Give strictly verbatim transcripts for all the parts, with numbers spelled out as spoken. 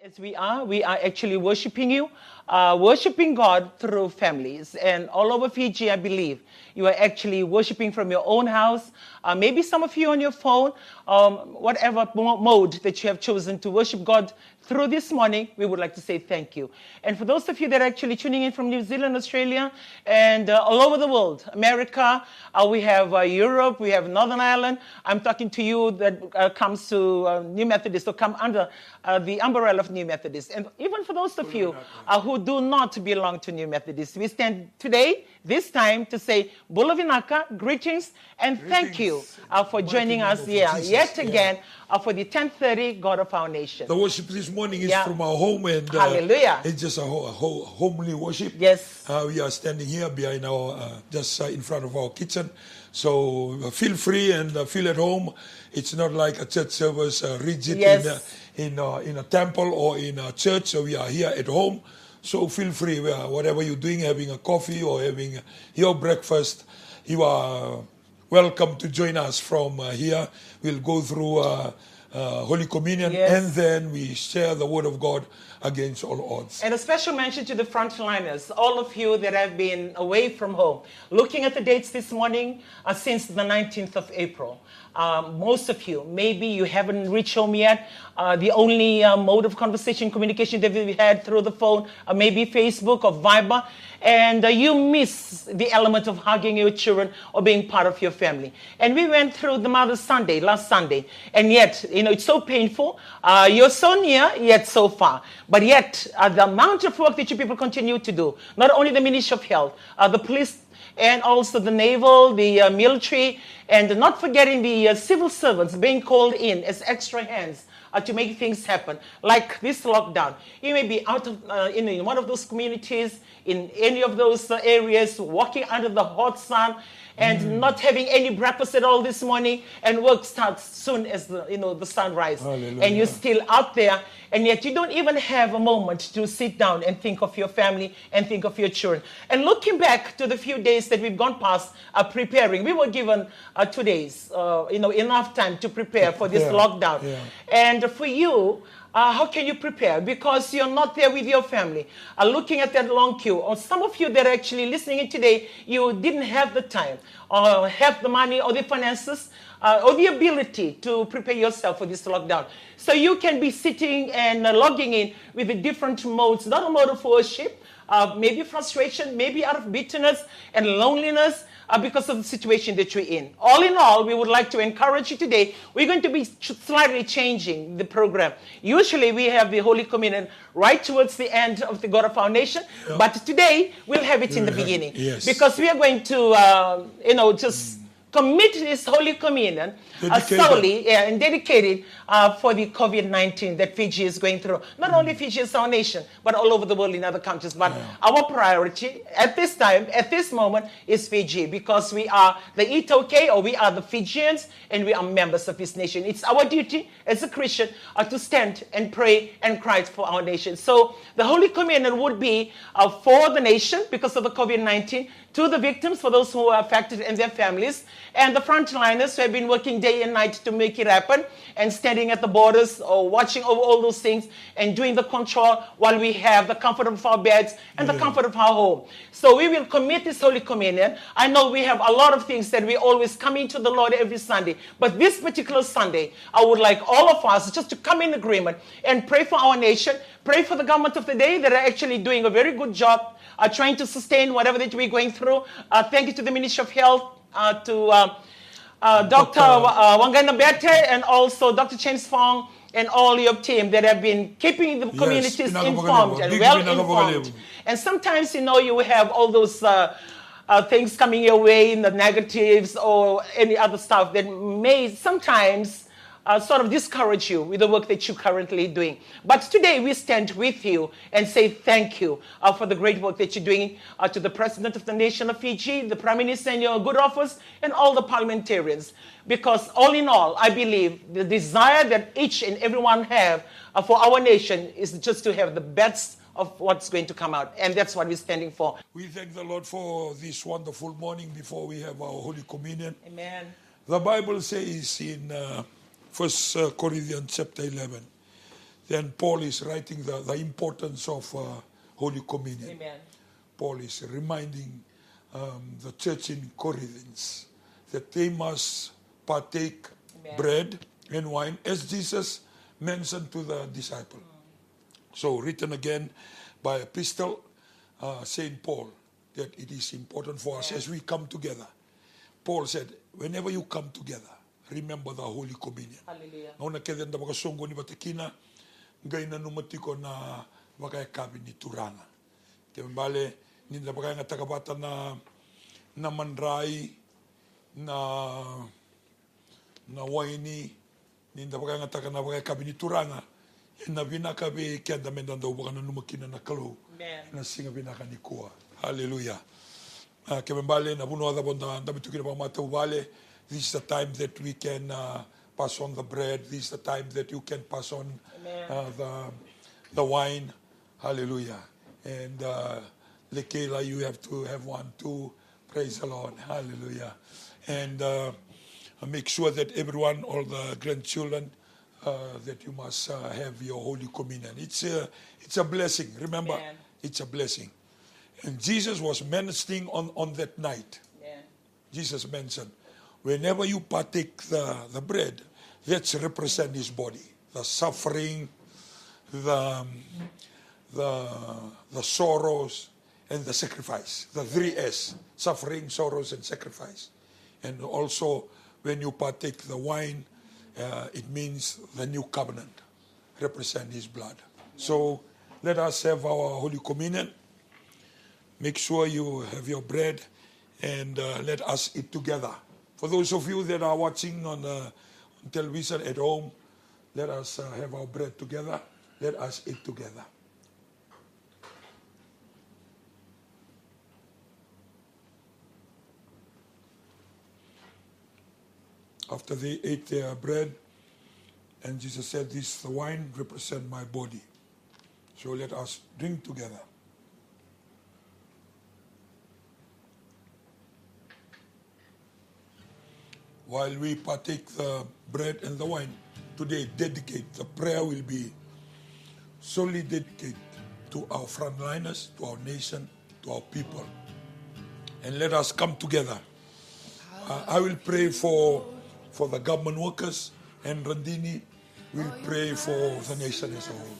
As we are, we are actually worshiping you, uh, worshiping God through families. And all over Fiji, I believe, you are actually worshiping from your own house. Uh, maybe some of you on your phone, um, whatever mo- mode that you have chosen to worship God through this morning, we would like to say thank you. And for those of you that are actually tuning in from New Zealand, Australia, and uh, all over the world, America, uh, we have uh, Europe, we have Northern Ireland. I'm talking to you that uh, comes to uh, New Methodist, or come under uh, the umbrella of New Methodist. And even for those of you uh, who do not belong to New Methodist, we stand today, this time, to say Bula Vinaka, greetings, and Greetings. thank you uh, for joining us here Jesus. yet Yeah. again uh, for the ten thirty God of our Nation. The worship this morning is Yeah. from our home, and uh, Hallelujah. it's just a, ho- a ho- homely worship. Yes. Uh, we are standing here behind our, uh, just uh, in front of our kitchen. So uh, feel free and uh, feel at home. It's not like a church service uh, rigid Yes. in, a, in, uh, in a temple or in a church. So we are here at home. So feel free, uh, whatever you're doing, having a coffee or having your breakfast, you are welcome to join us from uh, here. We'll go through uh, uh, Holy Communion, Yes. and then we share the Word of God against all odds. And a special mention to the frontliners, all of you that have been away from home. Looking at the dates this morning, uh, since the nineteenth of April. Um, most of you, maybe you haven't reached home yet. Uh, the only uh, mode of conversation, communication that we had through the phone, uh, maybe Facebook or Viber. And uh, you miss the element of hugging your children or being part of your family. And we went through the Mother's Sunday, last Sunday. And yet, you know, it's so painful. Uh, you're so near, yet so far. But yet, uh, the amount of work that you people continue to do, not only the Ministry of Health, uh, the police, and also the naval, the uh, military, and not forgetting the uh, civil servants being called in as extra hands uh, to make things happen, like this lockdown. You may be out of, uh, in, in one of those communities, in any of those uh, areas, walking under the hot sun, and mm. not having any breakfast at all this morning, and work starts soon as the, you know, the sun rises. Hallelujah. And you're still out there, and yet you don't even have a moment to sit down and think of your family and think of your children. And looking back to the few days that we've gone past uh, preparing, we were given uh, two days, uh, you know, enough time to prepare for this Yeah. lockdown. Yeah. And for you, Uh, how can you prepare? Because you're not there with your family. Uh, looking at that long queue, or some of you that are actually listening in today, you didn't have the time, or have the money, or the finances, uh, or the ability to prepare yourself for this lockdown. So you can be sitting and uh, logging in with the different modes, not a mode of worship, uh, maybe frustration, maybe out of bitterness and loneliness, Uh, because of the situation that you're in. All in all, we would like to encourage you today. We're going to be ch- slightly changing the program. Usually we have the Holy Communion right towards the end of the God of our Nation, Yeah. but today we'll have it in the We'll have- beginning. yes. Because we are going to, uh, you know, just commit this Holy Communion uh, Dedicated. solely yeah, and dedicated uh, for the COVID nineteen that Fiji is going through. Not only Fiji is our nation, but all over the world in other countries. But our priority at this time, at this moment, is Fiji, because we are the Itoke, or we are the Fijians, and we are members of this nation. It's our duty as a Christian uh, to stand and pray and cry for our nation. So the Holy Communion would be uh, for the nation because of the COVID nineteen, to the victims, for those who are affected and their families, and the frontliners who have been working day and night to make it happen, and standing at the borders or watching over all those things and doing the control while we have the comfort of our beds and the comfort of our home. So we will commit this Holy Communion. I know we have a lot of things that we always come into the Lord every Sunday, but this particular Sunday, I would like all of us just to come in agreement and pray for our nation, pray for the government of the day that are actually doing a very good job uh, trying to sustain whatever that we're going through. Uh, thank you to the Ministry of Health, uh, to uh, uh, Doctor Uh, Wangana Bete, and also Doctor James Fong, and all your team that have been keeping the Yes, communities pinaka informed magaling. and Big well pinaka informed. magaling. And sometimes, you know, you have all those uh, uh, things coming your way, in the negatives or any other stuff that may sometimes Uh, sort of discourage you with the work that you're currently doing. But today we stand with you and say thank you uh, for the great work that you're doing, uh, to the President of the nation of Fiji, the Prime Minister in your good office, and all the parliamentarians. Because all in all, I believe the desire that each and everyone have uh, for our nation is just to have the best of what's going to come out. And that's what we're standing for. We thank the Lord for this wonderful morning before we have our Holy Communion. Amen. The Bible says in uh, First Corinthians chapter eleven, then Paul is writing the, the importance of uh, Holy Communion. Amen. Paul is reminding um, the church in Corinth that they must partake Amen. bread and wine as Jesus mentioned to the disciple. Mm. So written again by epistle, uh, Saint Paul, that it is important for us as we come together. Paul said, whenever you come together, remember the Holy Communion. Hallelujah. Ngauna keden da bakasongo ni batekina, ngai na numatiko na bakay kabi ni turanga. Kembale ni da bakay ngatakabata na na manray na na waini ni da bakay ngataka na bakay kabi ni turanga. Na binaka be kenda mendanda ubaka na numakina na kalo. Na singa binaka ni kuwa. Hallelujah. Uh, Kembale na buno ada bonda da bitukina ba mata ubale. This is the time that we can uh, pass on the bread. This is the time that you can pass on uh, the the wine. Hallelujah. And uh, Lekela, you have to have one too. Praise the Lord. Hallelujah. And uh, make sure that everyone, all the grandchildren, uh, that you must uh, have your Holy Communion. It's a, it's a blessing. Remember, Amen. It's a blessing. And Jesus was mentioning on, on that night. Amen. Jesus mentioned, whenever you partake the, the bread, that's represent his body. The suffering, the, the, the sorrows, and the sacrifice. The three S, suffering, sorrows, and sacrifice. And also, when you partake the wine, uh, it means the new covenant, represent his blood. So, let us have our Holy Communion. Make sure you have your bread, and uh, let us eat together. For those of you that are watching on, uh, on television at home, let us uh, have our bread together. Let us eat together. After they ate their bread, and Jesus said, this the wine represent my body. So let us drink together. While we partake the bread and the wine, today dedicate, the prayer will be solely dedicated to our frontliners, to our nation, to our people. And let us come together. Uh, I will pray for, for the government workers, and Randini will pray for the nation as a whole.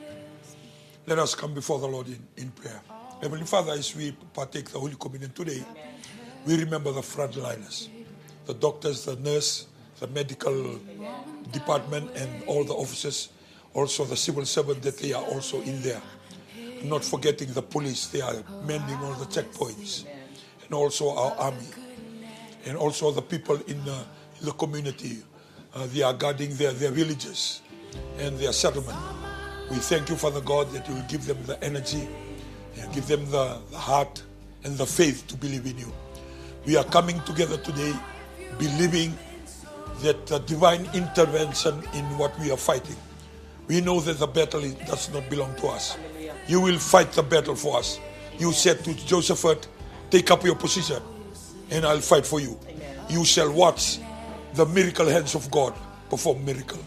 Let us come before the Lord in, in prayer. Heavenly Father, as we partake the Holy Communion today, we remember the frontliners. The doctors, the nurse, the medical department, and all the officers, also the civil servant that they are also in there. Not forgetting the police, they are mending all the checkpoints. And also our army. And also the people in, uh, in the community. Uh, they are guarding their, their villages and their settlement. We thank you, Father God, that you will give them the energy, and give them the, the heart and the faith to believe in you. We are coming together today believing that the divine intervention in what we are fighting. We know that the battle is, does not belong to us. You will fight the battle for us. You said to Joseph, take up your position and I'll fight for you. Amen. You shall watch the miracle hands of God perform miracle.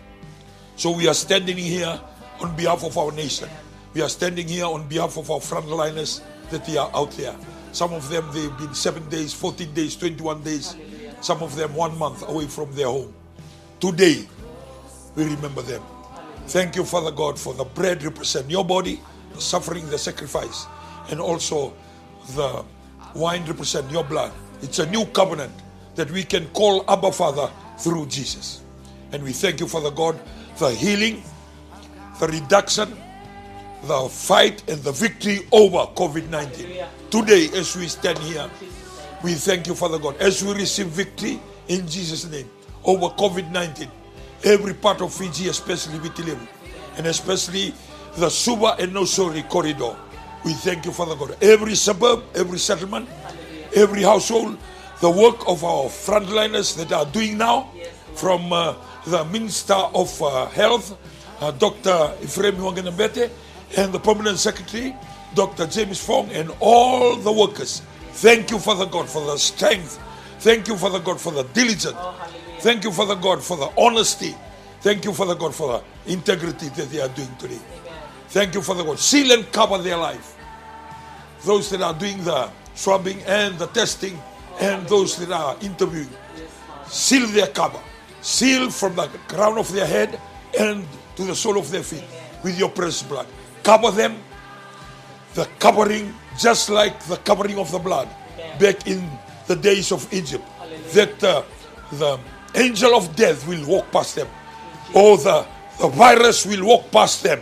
So we are standing here on behalf of our nation. We are standing here on behalf of our frontliners that they are out there. Some of them, they've been seven days, fourteen days, twenty-one days. Some of them one month away from their home. Today, we remember them. Thank you, Father God, for the bread represent your body, the suffering, the sacrifice, and also the wine represent your blood. It's a new covenant that we can call Abba Father through Jesus. And we thank you, Father God, the healing, the reduction, the fight, and the victory over COVID nineteen. Today, as we stand here, we thank you, Father God, as we receive victory in Jesus' name over COVID nineteen. Every part of Fiji, especially Vitilevu, and especially the Suba and Nosori corridor. We thank you, Father God. Every suburb, every settlement, every household, the work of our frontliners that are doing now, from uh, the Minister of uh, Health, uh, Doctor Ephraim Wanganabete, and the Permanent Secretary, Doctor James Fong, and all the workers. Thank you, Father God, for the strength. Thank you, Father God, for the diligence. Thank you, Father God, for the honesty. Thank you, Father God, for the integrity that they are doing today. Thank you, Father God. Seal and cover their life. Those that are doing the swabbing and the testing and those that are interviewing. Seal their cover. Seal from the crown of their head and to the sole of their feet with your precious blood. Cover them. The covering, just like the covering of the blood back in the days of Egypt. That uh, the angel of death will walk past them. Or the, the virus will walk past them.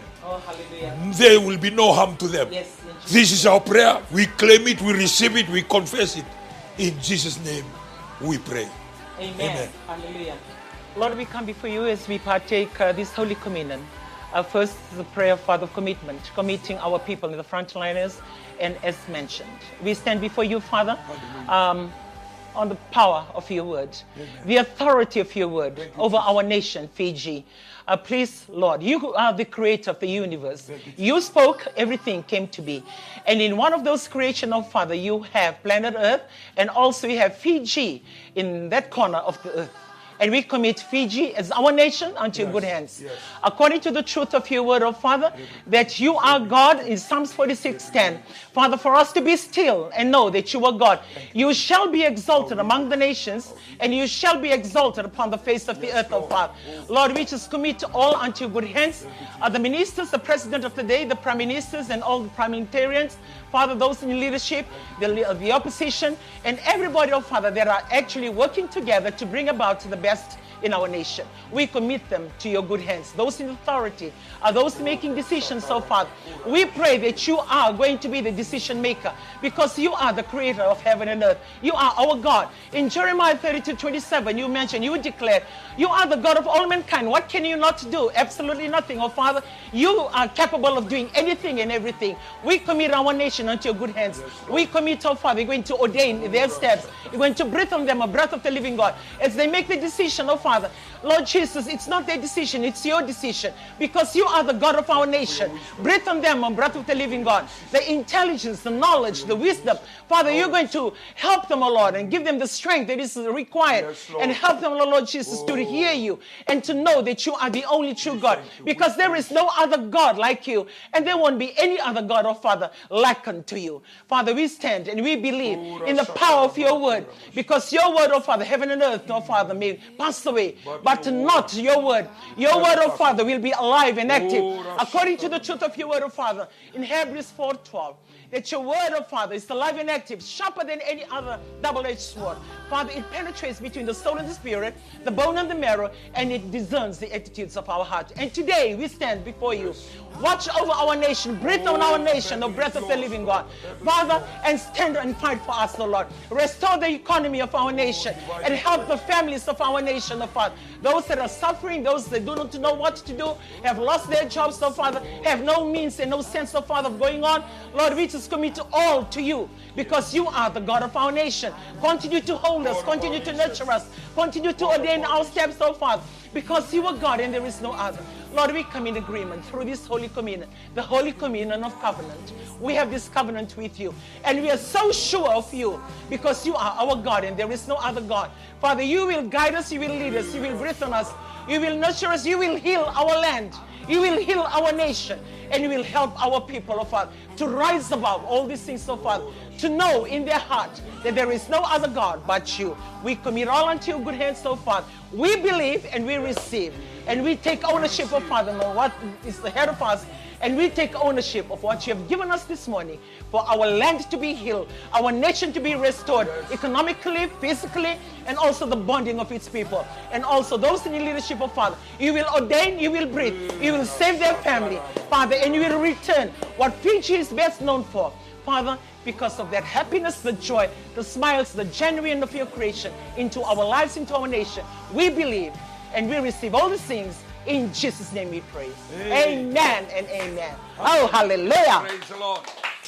There will be no harm to them. This is our prayer. We claim it, we receive it, we confess it. In Jesus' name we pray. Amen. Amen. Hallelujah. Lord, we come before you as we partake uh, this Holy Communion. Uh, first, the prayer, Father, of commitment, committing our people in the frontliners, and as mentioned, we stand before you, Father, um, on the power of your word, Amen. The authority of your word you, over Jesus. Our nation, Fiji. Uh, please, Lord, you are the creator of the universe. You, you spoke, everything came to be. And in one of those creations, oh Father, you have planet Earth, and also you have Fiji in that corner of the earth. And we commit Fiji as our nation unto yes, your good hands. Yes. According to the truth of your word, oh Father, that you are God in Psalms forty-six ten. Father, for us to be still and know that you are God. You shall be exalted among the nations, and you shall be exalted upon the face of the yes, earth, oh Father. Lord, we just commit all unto your good hands. Uh, the ministers, the president of the day, the prime ministers, and all the parliamentarians, Father, those in leadership, the, the opposition, and everybody, oh Father, that are actually working together to bring about the best in our nation. We commit them to your good hands. Those in authority are those making decisions, so Father. We pray that you are going to be the decision maker because you are the creator of heaven and earth. You are our God. In Jeremiah thirty-two twenty-seven, you mentioned, you declared, you are the God of all mankind. What can you not do? Absolutely nothing, oh Father. You are capable of doing anything and everything. We commit our nation unto your good hands. We commit, oh Father, you're going to ordain their steps. You're going to breathe on them a breath of the living God. As they make the decision, oh Father, Lord Jesus, it's not their decision, it's your decision. Because you are the God of our nation. Breathe on them a breath of the living God. The intelligence, the knowledge, the wisdom. Father, you're going to help them, oh Lord, and give them the strength that is required. Yes, and help them, oh Lord Jesus, oh. to hear you and to know that you are the only true God. Because there is no other God like you. And there won't be any other God, oh Father, like unto you. Father, we stand and we believe in the power of your word. Because your word, oh Father, heaven and earth, oh Father, may pass away. But not your word. Your word, oh Father, will be alive and active. According to the truth of your word, oh Father, in Hebrews four twelve. That your word, oh Father, is alive and active, sharper than any other double-edged sword. Father, it penetrates between the soul and the spirit, the bone and the marrow, and it discerns the attitudes of our heart. And today we stand before you. Watch over our nation. Breathe on our nation, the breath of the living God. Father, and stand and fight for us, oh Lord. Restore the economy of our nation and help the families of our nation, oh Father. Those that are suffering, those that do not know what to do, have lost their jobs, oh Father, have no means and no sense, oh Father, of going on. Lord, we just commit all to you because you are the God of our nation. Continue to hold us, continue to nurture us, continue to ordain our steps, oh Father, because you are God and there is no other. Lord, we come in agreement through this Holy Communion, the Holy Communion of Covenant. We have this covenant with you, and we are so sure of you because you are our God and there is no other God. Father, you will guide us, you will lead us, you will breathe on us, you will nurture us, you will heal our land, you will heal our nation, and you will help our people, oh Father, to rise above all these things, oh Father, to know in their heart that there is no other God but you. We commit all unto your good hands, oh Father. We believe and we receive. And we take ownership of, Father, Lord, what is ahead of us. And we take ownership of what you have given us this morning for our land to be healed, our nation to be restored, economically, physically, and also the bonding of its people. And also those in the leadership of Father, you will ordain, you will breathe, you will save their family, Father, and you will return what Fiji is best known for, Father, because of that happiness, the joy, the smiles, the genuine of your creation into our lives, into our nation. We believe and we receive all the things. In Jesus' name we pray. Amen, amen and amen. Oh, hallelujah. Praise the Lord.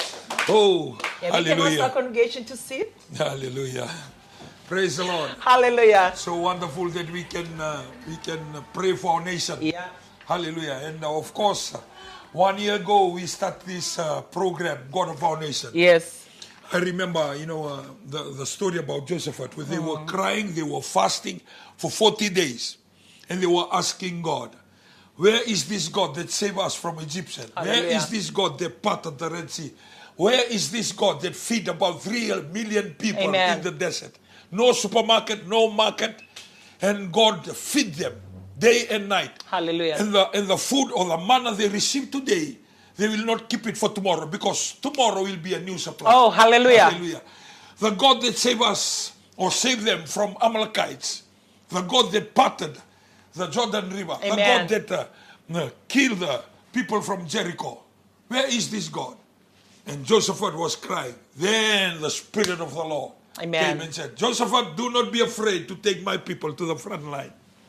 Oh, yeah, hallelujah. We can ask our congregation to sit. Hallelujah. Praise the Lord. Hallelujah. So wonderful that we can uh, we can pray for our nation. Yeah. Hallelujah. And uh, of course, uh, one year ago we start this uh, program, God of our nation. Yes. I remember, you know, uh, the, the story about Joseph, where they mm. were crying, they were fasting for forty days. and they were asking God, where is this God that saved us from Egyptian? Where Hallelujah. is this God that parted the Red Sea? Where is this God that feed about three million people Amen. in the desert? No supermarket, no market, and God feed them day and night. Hallelujah. And the, and the food or the manna they receive today, they will not keep it for tomorrow, because tomorrow will be a new supply. Oh, hallelujah. Hallelujah. The God that saved us or saved them from Amalekites, the God that parted the Jordan River, Amen. the God that uh, uh, killed the people from Jericho. Where is this God? And Josaphat was crying. Then the Spirit of the Lord Amen. came and said, Josaphat, do not be afraid to take my people to the front line.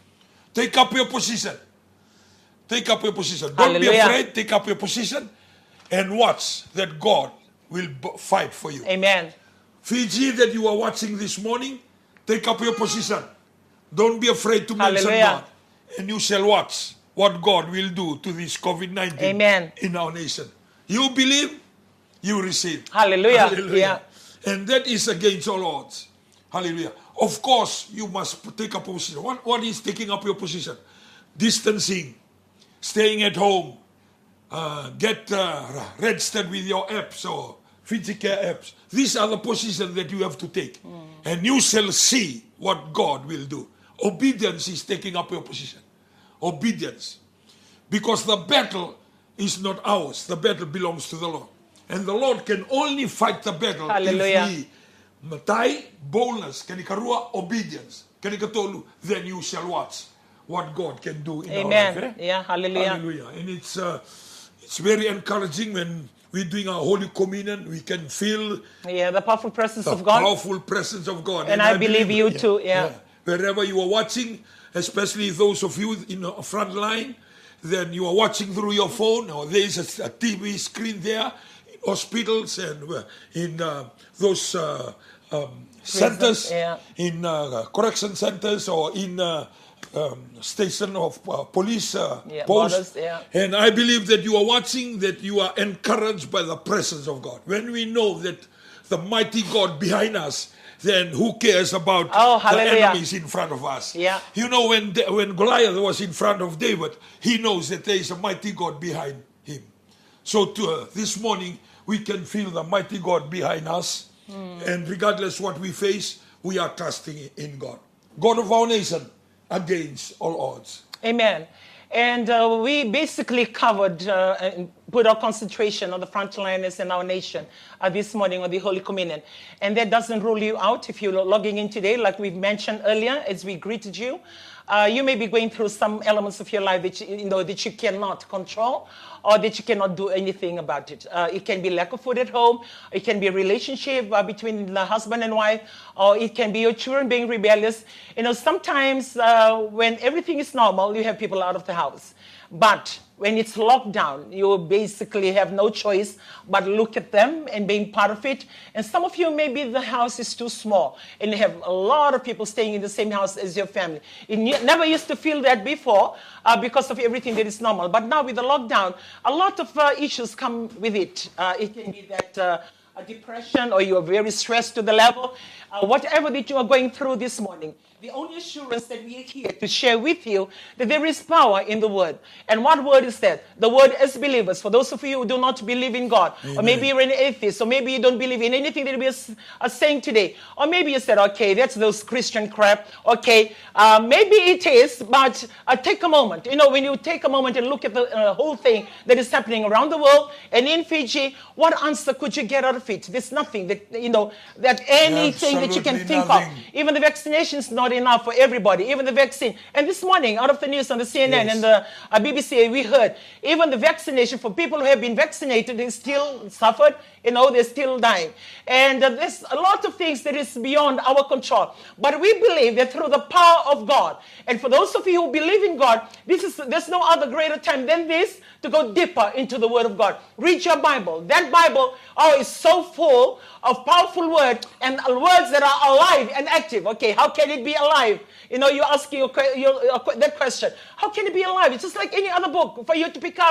Take up your position. Take up your position. Don't Hallelujah. be afraid. Take up your position and watch that God will b- fight for you. Amen. Fiji that you are watching this morning, take up your position. Don't be afraid to mention Hallelujah. God. And you shall watch what God will do to this COVID nineteen Amen. in our nation. You believe, you receive. Hallelujah. Yeah. And that is against all odds. Hallelujah. Of course, you must take up a position. What, what is taking up your position? Distancing, staying at home, uh, get uh, registered with your apps or Fiji Care apps. These are the positions that you have to take. Mm. And you shall see what God will do. Obedience is taking up your position. Obedience. Because the battle is not ours. The battle belongs to the Lord. And the Lord can only fight the battle Hallelujah. if we matai boldness, kanikarua obedience, kanikatolu, then you shall watch what God can do in Amen. our life. Eh? Yeah, hallelujah. Hallelujah. And it's uh, it's very encouraging when we're doing our Holy Communion, we can feel Yeah, the powerful presence the of God. powerful presence of God. And I believe you too, yeah. Wherever you are watching, especially those of you in the front line, then you are watching through your phone, or there is a, a T V screen there, in hospitals and uh, in uh, those uh, um, centers, yeah. in uh, correction centers, or in uh, um, station of uh, police uh, Yeah, posts. borders, yeah. And I believe that you are watching, that you are encouraged by the presence of God. When we know that the mighty God behind us, then who cares about Oh, the hallelujah. enemies in front of us? Yeah. You know, when Da- when Goliath was in front of David, he knows that there is a mighty God behind him. So to, uh, this morning, we can feel the mighty God behind us. Mm. And regardless what we face, we are trusting in God. God of our nation, against all odds. Amen. And uh, we basically covered uh, and put our concentration on the frontliners in our nation uh, this morning on the Holy Communion. And that doesn't rule you out if you're logging in today, like we've mentioned earlier as we greeted you. Uh, you may be going through some elements of your life that you, you know that you cannot control, or that you cannot do anything about it. Uh, it can be lack of food at home. It can be a relationship uh, between the husband and wife, or it can be your children being rebellious. You know, sometimes uh, when everything is normal, you have people out of the house. But when it's locked down, you basically have no choice but look at them and being part of it. And some of you, maybe the house is too small and you have a lot of people staying in the same house as your family. You never used to feel that before uh, because of everything that is normal. But now with the lockdown, a lot of uh, issues come with it. Uh, it can be that uh, a depression, or you are very stressed to the level, uh, whatever that you are going through this morning. The only assurance that we are here to share with you that there is power in the word. And what word is that? The word as believers. For those of you who do not believe in God, Amen. Or maybe you're an atheist, or maybe you don't believe in anything that we are saying today, or maybe you said, okay, that's those Christian crap. Okay, uh, maybe it is, but uh, take a moment. You know, when you take a moment and look at the uh, whole thing that is happening around the world and in Fiji, what answer could you get out of it? There's nothing that, you know, that anything that you can think nothing. of. Even the vaccination is not enough for everybody, even the vaccine. And this morning, out of the news on the C N N yes. and the uh, B B C, we heard even the vaccination for people who have been vaccinated, they still suffered, you know, they're still dying. And uh, there's a lot of things that is beyond our control. But we believe that through the power of God, and for those of you who believe in God, this is there's no other greater time than this to go deeper into the Word of God. Read your Bible. That Bible, oh, is so full of powerful words and words that are alive and active. Okay, how can it be alive? You know, you're asking your, your, your, that question. How can it be alive? It's just like any other book for you to pick up,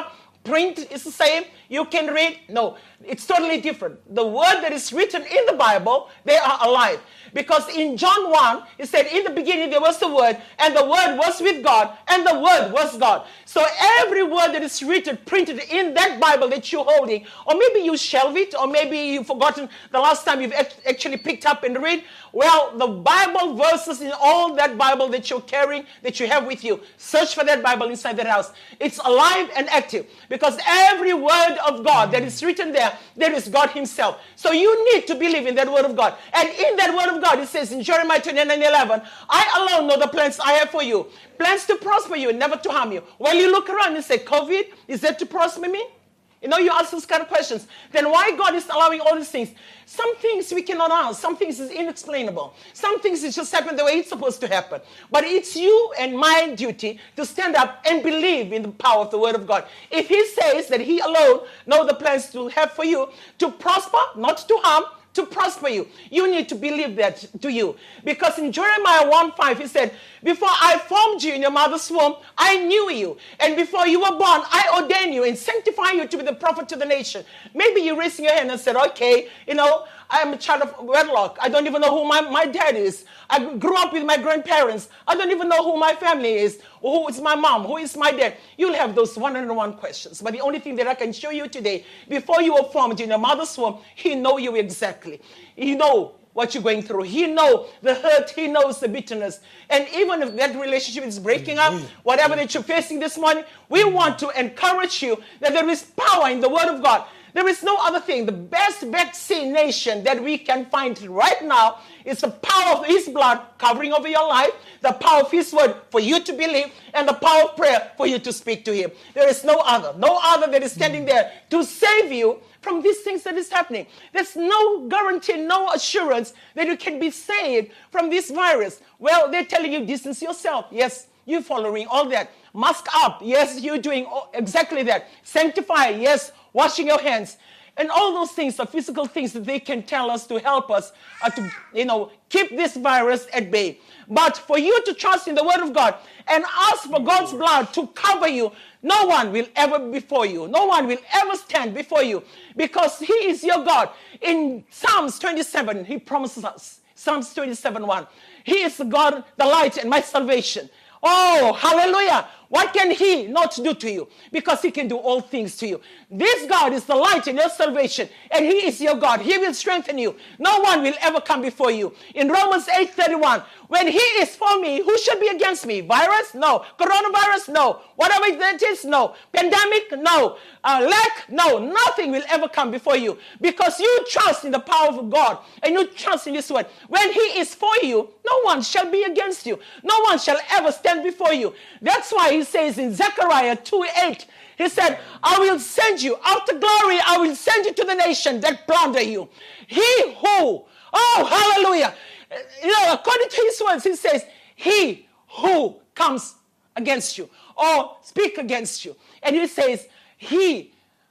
print is the same. You can read. No, it's totally different. The word that is written in the Bible, they are alive. Because in John one, it said, in the beginning there was the Word, and the Word was with God, and the Word was God. So every word that is written, printed in that Bible that you're holding, or maybe you shelve it, or maybe you've forgotten the last time you've actually picked up and read, well, the Bible verses in all that Bible that you're carrying, that you have with you, search for that Bible inside that house. It's alive and active, because every word of God that is written there, there is God himself. So you need to believe in that word of God. And in that word of God, it says in Jeremiah twenty-nine eleven, I alone know the plans I have for you. Plans to prosper you, never to harm you. Well, you look around and say, COVID, is that to prosper me? You know, you ask those kind of questions. Then why God is allowing all these things? Some things we cannot answer. Some things is inexplainable. Some things is just happen the way it's supposed to happen. But it's you and my duty to stand up and believe in the power of the word of God. If he says that he alone knows the plans to have for you, to prosper, not to harm, to prosper you, you need to believe that to you. Because in Jeremiah one five, he said, before I formed you in your mother's womb, I knew you. And before you were born, I ordained you and sanctified you to be the prophet to the nation. Maybe you're raising your hand and said, okay, you know, I'm a child of wedlock. I don't even know who my, my dad is. I grew up with my grandparents. I don't even know who my family is. Who is my mom? Who is my dad? You'll have those one hundred one questions. But the only thing that I can show you today, before you were formed in your mother's womb, he knows you exactly. He knows what you're going through. He knows the hurt. He knows the bitterness. And even if that relationship is breaking up, whatever that you're facing this morning, we want to encourage you that there is power in the word of God. There is no other thing. The best vaccination that we can find right now is the power of his blood covering over your life, the power of his word for you to believe, and the power of prayer for you to speak to him. There is no other, no other that is standing there to save you from these things that is happening. There's no guarantee, no assurance that you can be saved from this virus. Well, they're telling you distance yourself. Yes, you're following all that. Mask up. Yes, you're doing exactly that. Sanctify. Yes, washing your hands. And all those things are physical things that they can tell us to help us uh, to, you know, keep this virus at bay. But for you to trust in the word of God and ask for God's blood to cover you, no one will ever be before you. No one will ever stand before you, because he is your God. In Psalms twenty-seven, he promises us, Psalms twenty-seven one, he is the God, the light and my salvation. Oh, hallelujah. What can he not do to you? Because he can do all things to you. This God is the light in your salvation, and he is your God. He will strengthen you. No one will ever come before you. In Romans eight thirty-one, when he is for me, who should be against me? Virus? No. Coronavirus? No. Whatever that is? No. Pandemic? No. Uh, lack? No. Nothing will ever come before you, because you trust in the power of God, and you trust in his word. When he is for you, no one shall be against you. No one shall ever stand before you. That's why he says in Zechariah two eight, he said, I will send you, after glory, I will send you to the nation that plunder you. He who, oh, hallelujah. You know, according to his words, he says, he who comes against you or speak against you. And he says, he,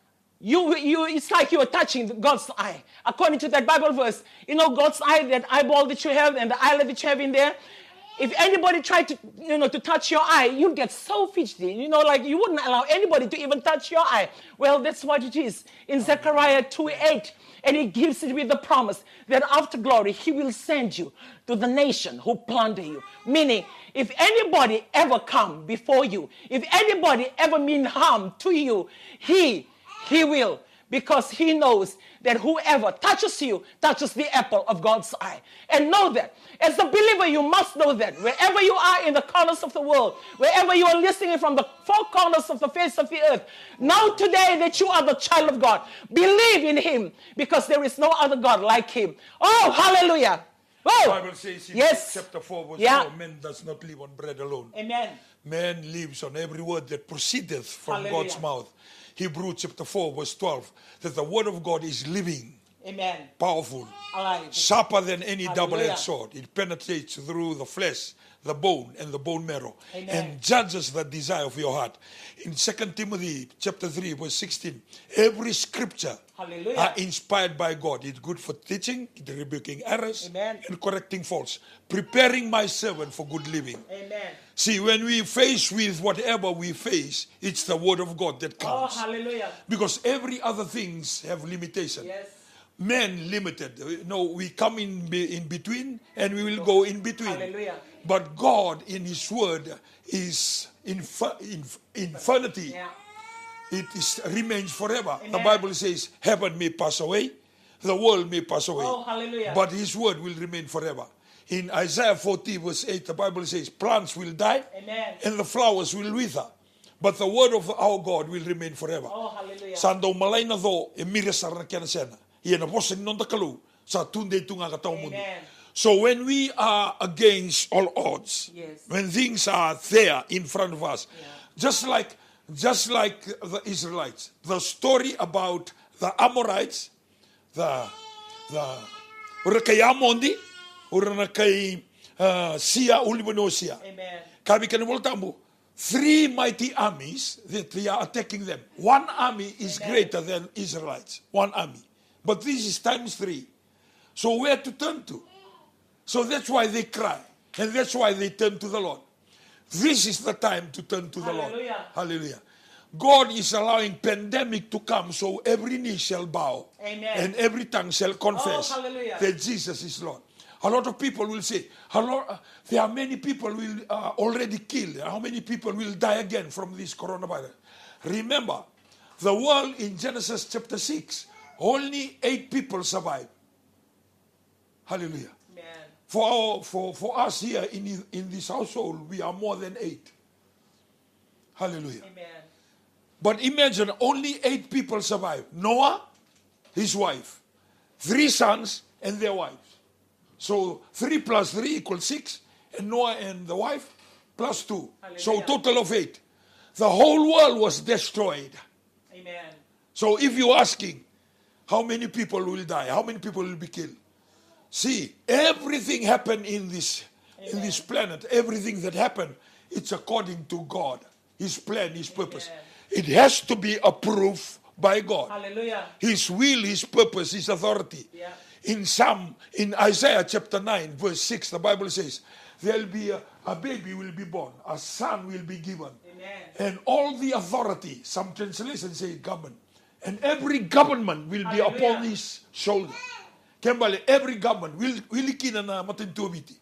you, you, it's like you are touching God's eye. According to that Bible verse, you know, God's eye, that eyeball that you have and the eyelid that you have in there. If anybody tried to, you know, to touch your eye, you'd get so fidgety. You know, like you wouldn't allow anybody to even touch your eye. Well, that's what it is in Zechariah two eight. And he gives it with the promise that after glory, he will send you to the nation who plunder you. Meaning, if anybody ever come before you, if anybody ever mean harm to you, he, he will. Because he knows that whoever touches you touches the apple of God's eye. And know that. As a believer, you must know that. Wherever you are in the corners of the world, wherever you are listening from the four corners of the face of the earth, know today that you are the child of God. Believe in him, because there is no other God like him. Oh, hallelujah. Oh, the Bible says in yes. chapter four, verse Yeah. four, man does not live on bread alone. Amen. Man lives on every word that proceedeth from Hallelujah. God's mouth. Hebrews chapter four, verse twelve, that the word of God is living Amen. Powerful. Alive. Sharper than any Hallelujah. double-edged sword. It penetrates through the flesh, the bone, and the bone marrow, Amen. and judges the desire of your heart. In Second Timothy chapter three, verse sixteen, every scripture Hallelujah. are inspired by God. It's good for teaching, rebuking errors, Amen. and correcting faults, preparing my servant for good living. Amen. See, when we face with whatever we face, it's the word of God that Oh, counts. hallelujah. Because every other things have limitation. Yes. Men limited. No, we come in be- in between and we will go in between. Hallelujah. But God in His word is inf- inf- infinity. Yeah. It is remains forever. The Amen. Bible says, heaven may pass away, the world may pass away, Oh, hallelujah. but His word will remain forever. In Isaiah forty verse eight, the Bible says, plants will die Amen. and the flowers will wither, but the word of our God will remain forever. Oh, hallelujah. Sando malay na do, e mire sa rakyan sena. Iyan na posing non takalu, sa tunde tunga katao mundo. Amen. So when we are against all odds, Yes. when things are there in front of us, Yeah. just like just like the Israelites, the story about the Amorites, the the ora kay Amondi, ora na kay uh, Sia ulibano Sia. Amen. Kabi kanimoltambo, three mighty armies that they are attacking them. One army is Amen. greater than Israelites. One army, but this is times three. So where to turn to? So that's why they cry. And that's why they turn to the Lord. This is the time to turn to the Lord. Hallelujah. Hallelujah. God is allowing pandemic to come so every knee shall bow. Amen. And every tongue shall confess Oh, hallelujah. that Jesus is Lord. A lot of people will say, a lot, uh, there are many people will uh, already killed. How many people will die again from this coronavirus? Remember, the world in Genesis chapter six, only eight people survived. Hallelujah. Amen. For, our, for, for us here in, in this household, we are more than eight. Hallelujah. Amen. But imagine only eight people survived. Noah, his wife, three sons and their wives. So three plus three equals six, and Noah and the wife plus two. So Hallelujah. total of eight. The whole world was destroyed. Amen. So if you're asking, how many people will die? How many people will be killed? See, everything happened in this in this planet. Everything that happened, it's according to God, His plan, His purpose. Amen. It has to be approved by God. Hallelujah. His will, His purpose, His authority. Yeah. In Psalm, in Isaiah chapter nine, verse six, the Bible says, there'll be a, a baby will be born, a son will be given. Amen. And all the authority, some translations say government, and every government will be Hallelujah. upon his shoulder. Kembali, every government will will ikina na matintuomiti.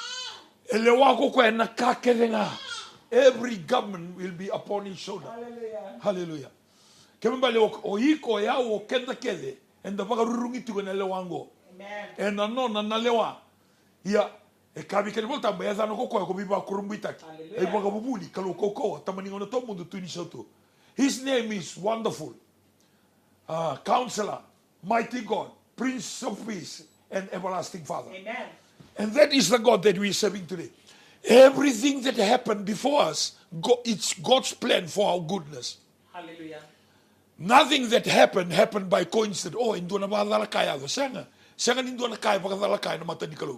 Elewako ko na kakerenga. Every government will be upon his shoulder. Hallelujah. Hallelujah. Kembali o iko ya o kenda kede, and the vagarurungi tu na lewango. Amen. And no na na lewa. Ya e kabi kan volta ba ya no ko ko biba kurumbuita. E Hallelujah. baga bubuli kalu ko ko tamani ngono to mundo tu ni soto. His name is Wonderful. Uh, Counselor, Mighty God, Prince of Peace, and Everlasting Father. Amen. And that is the God that we are serving today. Everything that happened before us, God, it's God's plan for our goodness. Hallelujah. Nothing that happened happened by coincidence. Oh, indo na ba kaya go sanga. Sanga indo na kaya pa kaya na mata ni kalu.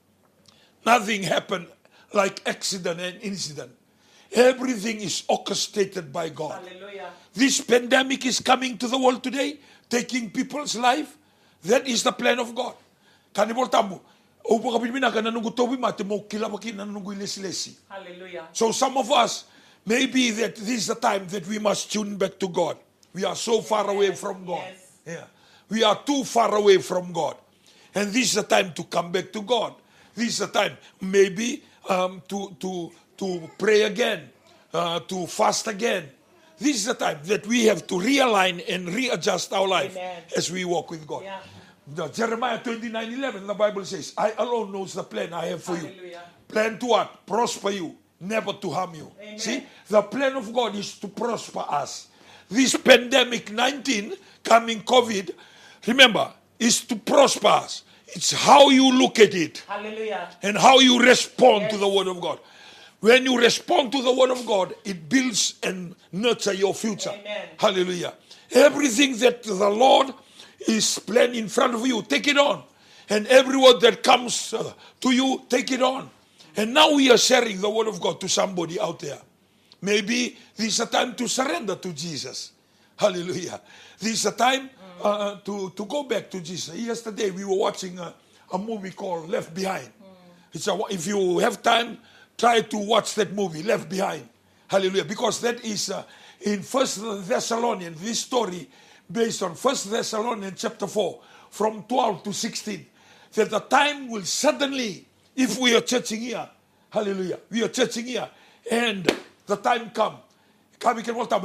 Nothing happened like accident and incident. Everything is orchestrated by God. Hallelujah. This pandemic is coming to the world today, taking people's life. That is the plan of God. Kanibol tamu. Upo kapimina ka nanungu tobi mate mo kilapaki nanungu ilesi-lesi. Hallelujah. So some of us, maybe that this is the time that we must tune back to God. We are so far away from God. Yes. Yeah. We are too far away from God. And this is the time to come back to God. This is the time maybe um, to, to, to pray again, uh, to fast again. This is the time that we have to realign and readjust our life. Amen. As we walk with God. Yeah. The Jeremiah twenty-nine eleven, the Bible says, I alone knows the plan I have for you. Hallelujah. Plan to what? Prosper you, never to harm you. Amen. See, the plan of God is to prosper us. This pandemic nineteen, coming COVID, remember, is to prosper us. It's how you look at it Hallelujah. and how you respond Yes. to the Word of God. When you respond to the Word of God, it builds and nurtures your future. Amen. Hallelujah. Everything that the Lord is planned in front of you, take it on. And every word that comes uh, to you, take it on. And now we are sharing the word of God to somebody out there. Maybe this is a time to surrender to Jesus. Hallelujah. This is a time uh, to, to go back to Jesus. Yesterday we were watching a, a movie called Left Behind. Mm. It's a, if you have time, try to watch that movie, Left Behind. Hallelujah. Because that is uh, in First Thessalonians, this story based on First Thessalonians chapter four, from twelve to sixteen. That the time will suddenly, if we are churching here, hallelujah, we are churching here, and the time come. Kami can walk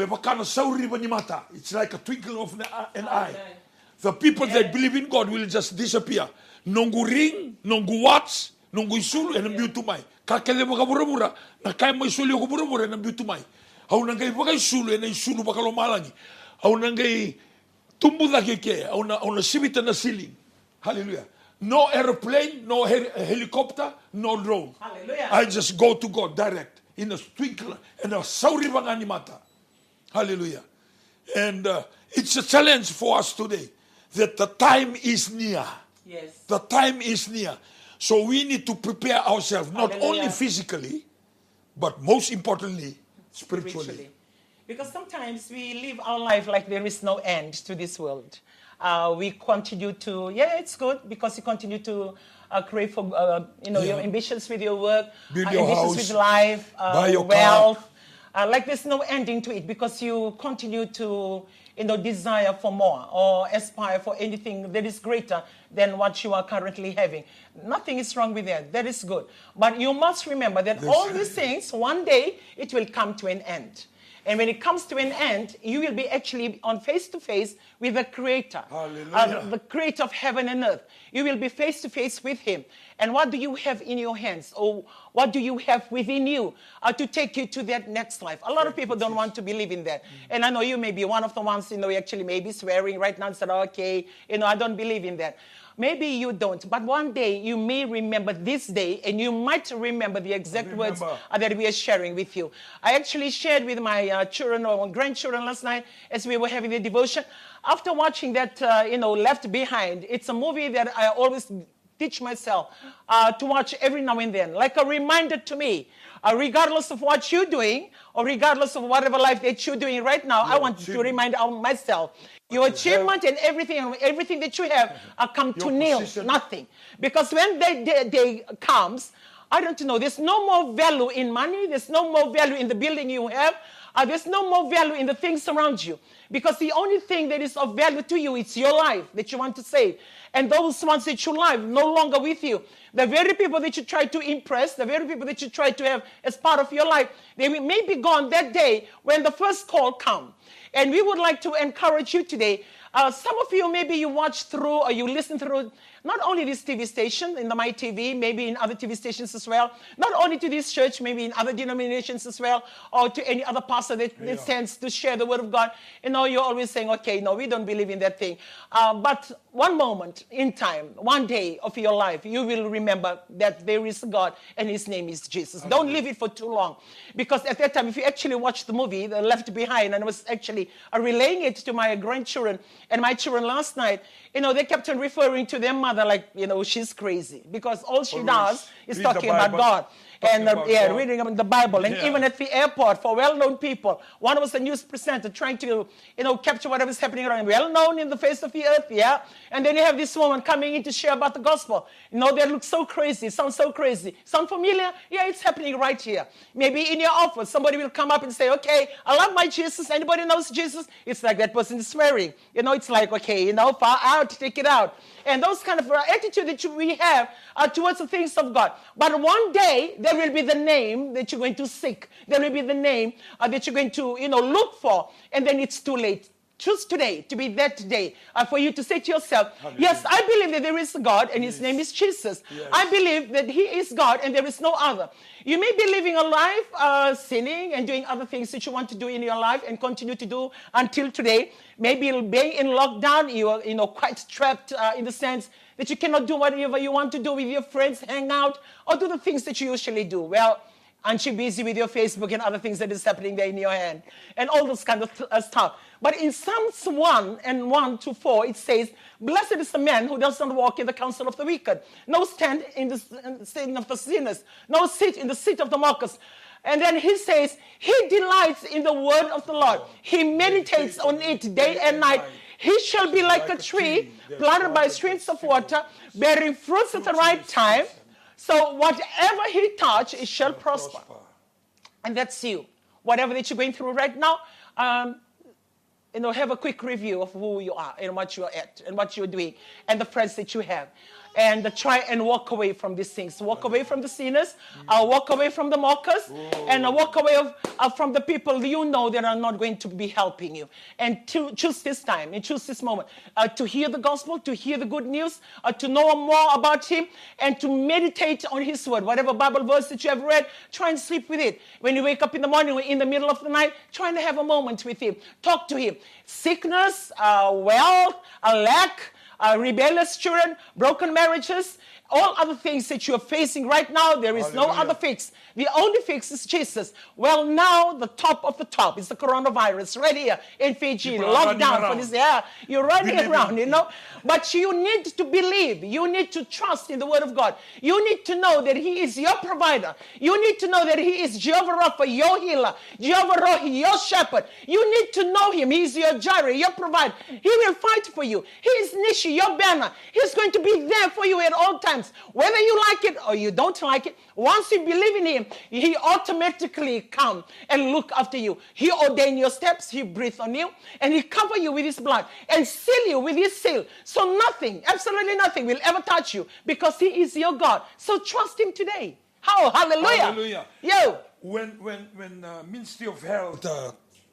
It's like a twinkle of an eye. The people that believe in God will just disappear. Nunggu ring, nunggu watch, nunggu isulu, and nambiu tumai. Kakele baka mura-mura, na kaya mo isulu ko mura-mura, and nambiu tumai. Au nangai baka isulu, and isulu baka lomalangi. Au nangai tumbu da keke, au na sibita na ceiling. Hallelujah. No airplane, no hel helicopter, no drone. Hallelujah. I just go to God direct. In a twinkle and a sauri bang animata. Hallelujah. And uh, it's a challenge for us today that the time is near. Yes. The time is near. So we need to prepare ourselves, not Hallelujah. only physically, but most importantly, spiritually. spiritually. Because sometimes we live our life like there is no end to this world. Uh, we continue to, yeah, it's good because you continue to uh, crave for, uh, you know, yeah. your ambitions with your work, build uh, your ambitions house, with life, uh, buy your wealth. Uh, like there's no ending to it because you continue to, you know, desire for more or aspire for anything that is greater than what you are currently having. Nothing is wrong with that. That is good. But you must remember that this all these things, one day, it will come to an end. And when it comes to an end, you will be actually on face-to-face with the Creator, uh, the Creator of heaven and earth. You will be face-to-face with Him. And what do you have in your hands? Or what do you have within you uh, to take you to that next life? A lot of people don't want to believe in that. And I know you may be one of the ones, you know, actually maybe swearing right now and said, okay, you know, I don't believe in that. Maybe you don't, but one day you may remember this day and you might remember the exact words uh, that we are sharing with you. I actually shared with my uh, children or grandchildren last night as we were having the devotion. After watching that, uh, you know, Left Behind, it's a movie that I always teach myself uh, to watch every now and then, like a reminder to me, uh, regardless of what you're doing or regardless of whatever life that you're doing right now, yeah, I want to remind myself. Your achievement and everything, everything that you have uh, come to nil, nothing. Because when that day, day comes, I don't know, there's no more value in money, there's no more value in the building you have, uh, there's no more value in the things around you. Because the only thing that is of value to you is your life that you want to save. And those ones that you love no longer with you. The very people that you try to impress, the very people that you try to have as part of your life, they may be gone that day when the first call comes. And we would like to encourage you today. Uh, some of you, maybe you watch through or you listen through not only this T V station, in the My T V, maybe in other T V stations as well, not only to this church, maybe in other denominations as well, or to any other pastor that, that stands to share the word of God. You know, you're always saying, okay, no, we don't believe in that thing. Uh, but one moment in time, one day of your life, you will remember that there is a God and His name is Jesus. Okay. Don't leave it for too long. Because at that time, if you actually watch the movie, The Left Behind, and I was actually uh, relaying it to my grandchildren and my children last night, you know, they kept on referring to their mother like, you know, she's crazy. Because all she Always does is talking about God. And uh, yeah, God. reading about the Bible. And yeah. even at the airport, for well-known people, one was a news presenter trying to, you know, capture whatever is happening around. Well-known in the face of the earth, yeah. And then you have this woman coming in to share about the gospel. You know, they look so crazy, sound so crazy. Sound familiar? Yeah, it's happening right here. Maybe in your office, somebody will come up and say, okay, I love my Jesus. Anybody knows Jesus? It's like that person is swearing. You know, it's like, okay, you know, far out, take it out. And those kind of attitude that you, we have uh, towards the things of God. But one day, there will be the name that you're going to seek. There will be the name uh, that you're going to, you know, look for. And then it's too late. Choose today to be that day uh, for you to say to yourself, Hallelujah. Yes, I believe that there is a God and His yes. name is Jesus. Yes. I believe that He is God and there is no other. You may be living a life uh, sinning and doing other things that you want to do in your life and continue to do until today. Maybe being in lockdown, you are, you know, quite trapped uh, in the sense that you cannot do whatever you want to do with your friends, hang out, or do the things that you usually do. Well, Aren't you busy with your Facebook and other things that is happening there in your hand? And all this kind of th- uh, stuff. But in Psalms one and one to four, it says, blessed is the man who does not walk in the counsel of the wicked, no stand in the, in the sin of the sinners, no sit in the seat of the mockers. And then he says, he delights in the word of the Lord. He meditates on it day and night. He shall be like a tree planted by streams of water, bearing fruits at the right time. So whatever he touches, it shall prosper. And that's you. Whatever that you're going through right now, um, you know, have a quick review of who you are and what you're at and what you're doing and the friends that you have. And uh, try and walk away from these things. Walk away from the sinners. Uh, walk away from the mockers. Whoa. And uh, walk away of, uh, from the people you know that are not going to be helping you. And to choose this time and choose this moment uh, to hear the gospel, to hear the good news, uh, to know more about him, and to meditate on his word. Whatever Bible verse that you have read, try and sleep with it. When you wake up in the morning or in the middle of the night, try and have a moment with him. Talk to him. Sickness, uh, wealth, a lack, Uh, rebellious children, broken marriages, all other things that you're facing right now, there is Hallelujah. No other fix. The only fix is Jesus. Well, now the top of the top is the coronavirus right here in Fiji. Locked down for this. Yeah, you're running Believing. around, you know. But you need to believe. You need to trust in the word of God. You need to know that he is your provider. You need to know that he is Jehovah Rapha, your healer. Jehovah Rohi, your shepherd. You need to know him. He is your Jireh, your provider. He will fight for you. He is Nishi, your banner. He's going to be there for you at all times. Whether you like it or you don't like it, once you believe in him, he automatically come and look after you. He ordain your steps, he breathe on you, and he cover you with his blood and seal you with his seal. So nothing, absolutely nothing will ever touch you because he is your God. So trust him today. How? Hallelujah. Hallelujah. Yo. When, when, when uh, Ministry of Health uh,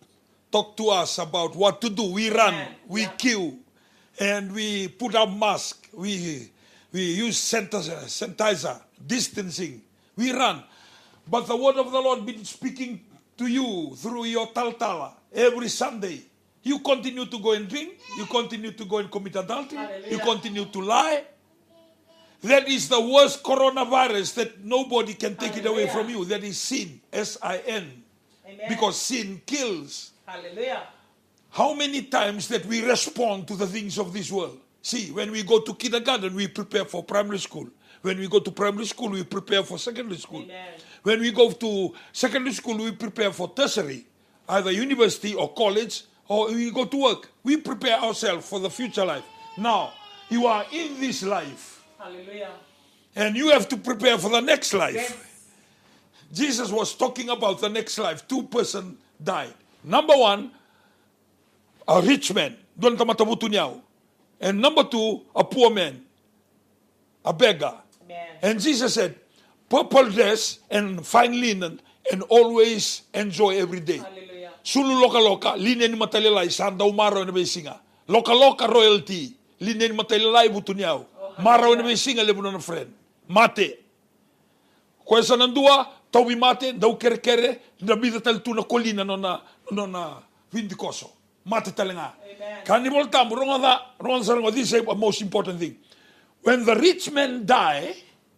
talk to us about what to do, we run, yeah. we yeah. queue, and we put our mask, we... We use sanitizer, distancing. We run. But the word of the Lord been speaking to you through your taltala every Sunday. You continue to go and drink. You continue to go and commit adultery. Hallelujah. You continue to lie. That is the worst coronavirus that nobody can take Hallelujah. It away from you. That is sin. S I N. Amen. Because sin kills. Hallelujah. How many times that we respond to the things of this world? See, when we go to kindergarten, we prepare for primary school. When we go to primary school, we prepare for secondary school. Amen. When we go to secondary school, we prepare for tertiary, either university or college, or we go to work. We prepare ourselves for the future life. Now, you are in this life. Hallelujah. And you have to prepare for the next life. Yes. Jesus was talking about the next life. Two persons died. Number one, a rich man. Doon ka matabuto niyaw. And number two, a poor man, a beggar. Amen. And Jesus said, purple dress and fine linen, and always enjoy every day. Hallelujah. Sulu loka loka, linen matalilay, sanda umaraw na besinga. Loka loka royalty, linen matalilay butuniaw. Maraw na besinga lebuno na friend. Mate. Kwesa nandua, tawi mate, daw kere-kere, nabida taltu na kolina no na, no na vindikoso. Mate talinga. Kanibol tam, wrong that, wrong saying, this is the most important thing. When the rich man died,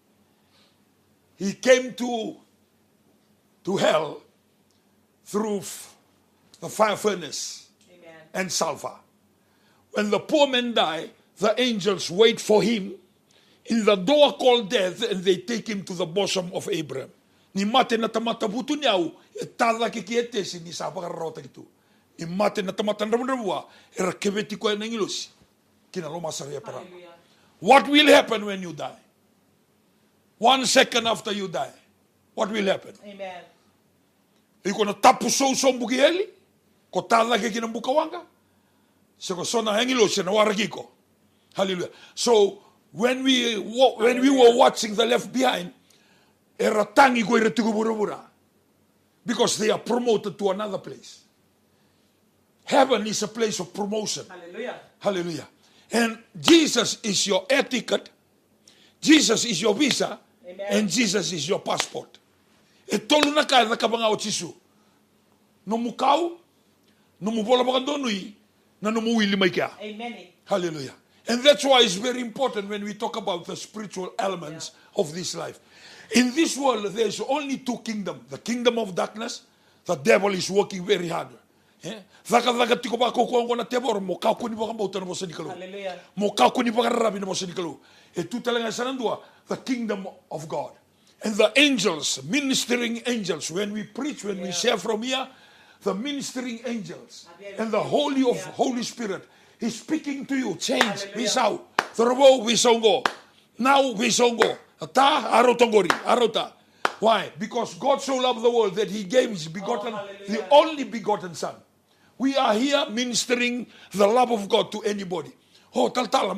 he came to, to hell through f- the fire furnace Amen. And sulfur. When the poor man died, the angels wait for him in the door called death, and they take him to the bosom of Abraham. Ni mate na tamata buto niyaw, etala kikiete si ni sabakarota gitu. Ni mate na tamata ndamdamwa, era keveti ko na ngilus. Kinaloma saria para. What will happen when you die? One second after you die, what will happen? Amen. Iko na tapu so so mbugieli, ko tala ke kinambukawanga. So ko sona ngilus na waragiko. Hallelujah. So when we when we were watching the Left Behind, era tangi ko iretigubura, because they are promoted to another place. Heaven is a place of promotion. Hallelujah. Hallelujah. And Jesus is your air ticket. Jesus is your visa. Amen. And Jesus is your passport. E tolu na kaya na kabangao chisu. No mukau, no mubola bakandonui, na no muwili maikia. Amen. Hallelujah. And that's why it's very important when we talk about the spiritual elements yeah. of this life. In this world, there's only two kingdoms. The kingdom of darkness, the devil is working very hard. Thaka tiko pa koko ngona tebor mo ka kuni pa kambo tano mo senikalu. Hallelujah. Mo ka kuni pa karabi na mo senikalu. E tu talanga sanandua, the kingdom of God. And the angels, ministering angels, when we preach, when yeah. we share from here, the ministering angels and the Holy of yeah. Holy Spirit is speaking to you. Change. We saw. Thorobo we songo. Now we songo. Ta arotongori. Arota. Why? Because God so loved the world that He gave His begotten, oh, the only begotten Son. We are here ministering the love of God to anybody. Oh, tal tal,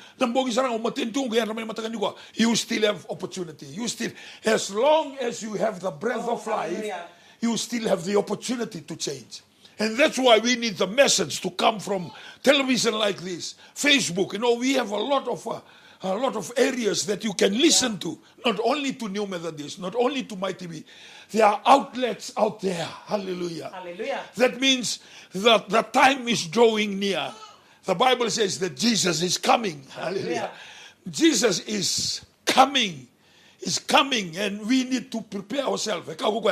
you still have opportunity. You still, as long as you have the breath oh, of life, hallelujah. You still have the opportunity to change. And that's why we need the message to come from television like this, Facebook. You know, we have a lot of uh, a lot of areas that you can listen yeah. to, not only to New Methodist, not only to My T V. There are outlets out there. Hallelujah. Hallelujah. That means that the time is drawing near. The Bible says that Jesus is coming. Hallelujah. Hallelujah. Jesus is coming. Is coming, and we need to prepare ourselves.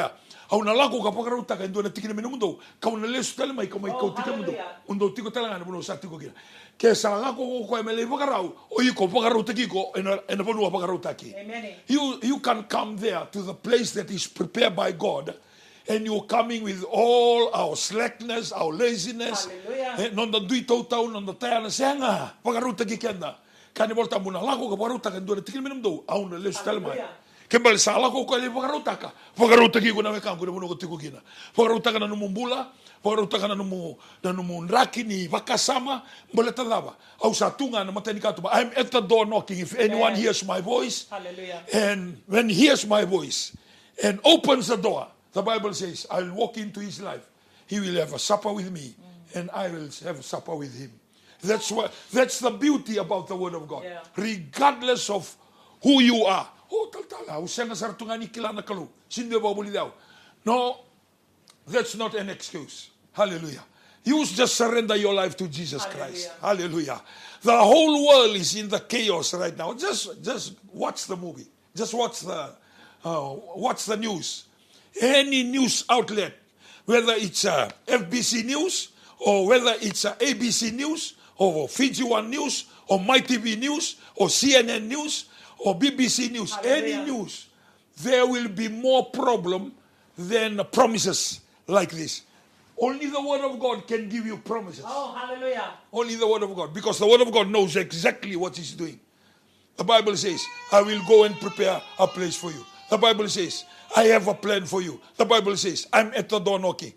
Au na lako ka pakaruta ka ndo na tikina minundo ka una lesu tele mai ka mai ko tikina mundo undo tiko tele ngana mundo sa tiko kina ke sa lako ko emele pakarau o iko pakaruta kiko ena ena ponu pakaruta ki. Amen. You you can come there to the place that is prepared by God, and you're coming with all our slackness, our laziness. Hallelujah. Non da dui tau tau non da tayana senga pakaruta ki kenda kani volta muna lako ka pakaruta ka ndo na tikina minundo au na lesu tele mai. Kembali salah ko kali pagaruta ka. Pagaruta ki ko na meka ko no ko tiko kina. Pagaruta ka na numumbula, pagaruta ka na numu na numunraki ni vakasama boleta dava. Au satunga na matani ka tuba. I'm at the door knocking. If anyone hears my voice, hallelujah. And when he hears my voice and opens the door, the Bible says, I'll walk into his life. He will have a supper with me, mm. and I will have a supper with him. That's what that's the beauty about the word of God. Yeah. Regardless of who you are. Oh, tal tal, usanga sartungani kilana kalu. Sinde ba buli daw. No, that's not an excuse. Hallelujah. You just surrender your life to Jesus Hallelujah. Christ. Hallelujah. The whole world is in the chaos right now. Just, just watch the movie. Just watch the, uh, watch the news. Any news outlet, whether it's uh, F B C News or whether it's uh, A B C News or Fiji One News or My T V News or C N N News. Or B B C News, hallelujah. Any news, there will be more problem than promises like this. Only the Word of God can give you promises. Oh, hallelujah. Only the Word of God, because the Word of God knows exactly what He's doing. The Bible says, I will go and prepare a place for you. The Bible says, I have a plan for you. The Bible says, I'm at the door knocking.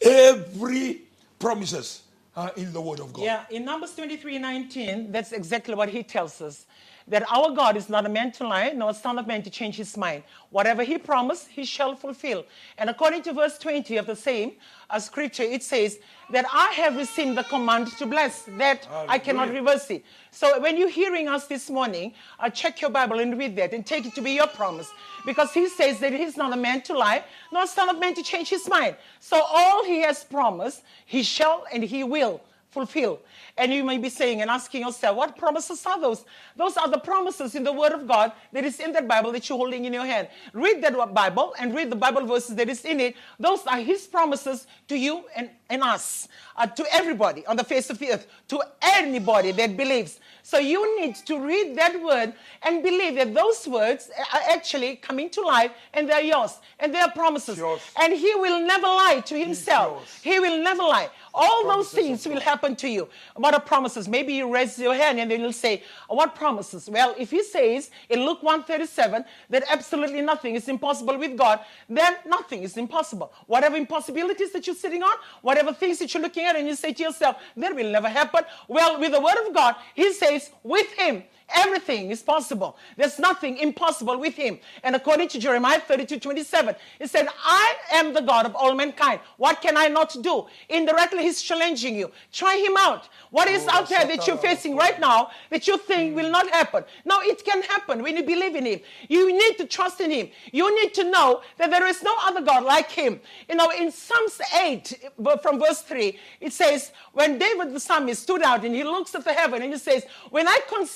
Every promises are in the Word of God. Yeah, in Numbers twenty-three nineteen, that's exactly what He tells us. That our God is not a man to lie, nor a son of man to change his mind. Whatever he promised, he shall fulfill. And according to verse twenty of the same uh, scripture, it says that I have received the command to bless, that Hallelujah. I cannot reverse it. So when you're hearing us this morning, uh, check your Bible and read that and take it to be your promise. Because he says that he's not a man to lie, nor a son of man to change his mind. So all he has promised, he shall and he will fulfill. And you may be saying and asking yourself, what promises are those? Those are the promises in the Word of God that is in that Bible that you're holding in your hand. Read that Bible and read the Bible verses that is in it. Those are His promises to you and, and us, uh, to everybody on the face of the earth, to anybody that believes. So you need to read that word and believe that those words are actually coming to life and they're yours and they're promises. And He will never lie to Himself. He will never lie. All those things will happen to you. What are promises? Maybe you raise your hand and then you'll say, what promises? Well, if He says in Luke one thirty-seven that absolutely nothing is impossible with God, then nothing is impossible. Whatever impossibilities that you're sitting on, whatever things that you're looking at and you say to yourself, that will never happen. Well, with the Word of God, He says with Him, everything is possible. There's nothing impossible with Him. And according to Jeremiah thirty-two twenty-seven, He said, I am the God of all mankind. What can I not do? Indirectly, He's challenging you. Try Him out. What is out there that you're facing right now that you think will not happen? No, it can happen when you believe in Him. You need to trust in Him. You need to know that there is no other God like Him. You know, in Psalms eight, from verse three, it says, when David the psalmist stood out and he looks at the heaven and he says, when I consider the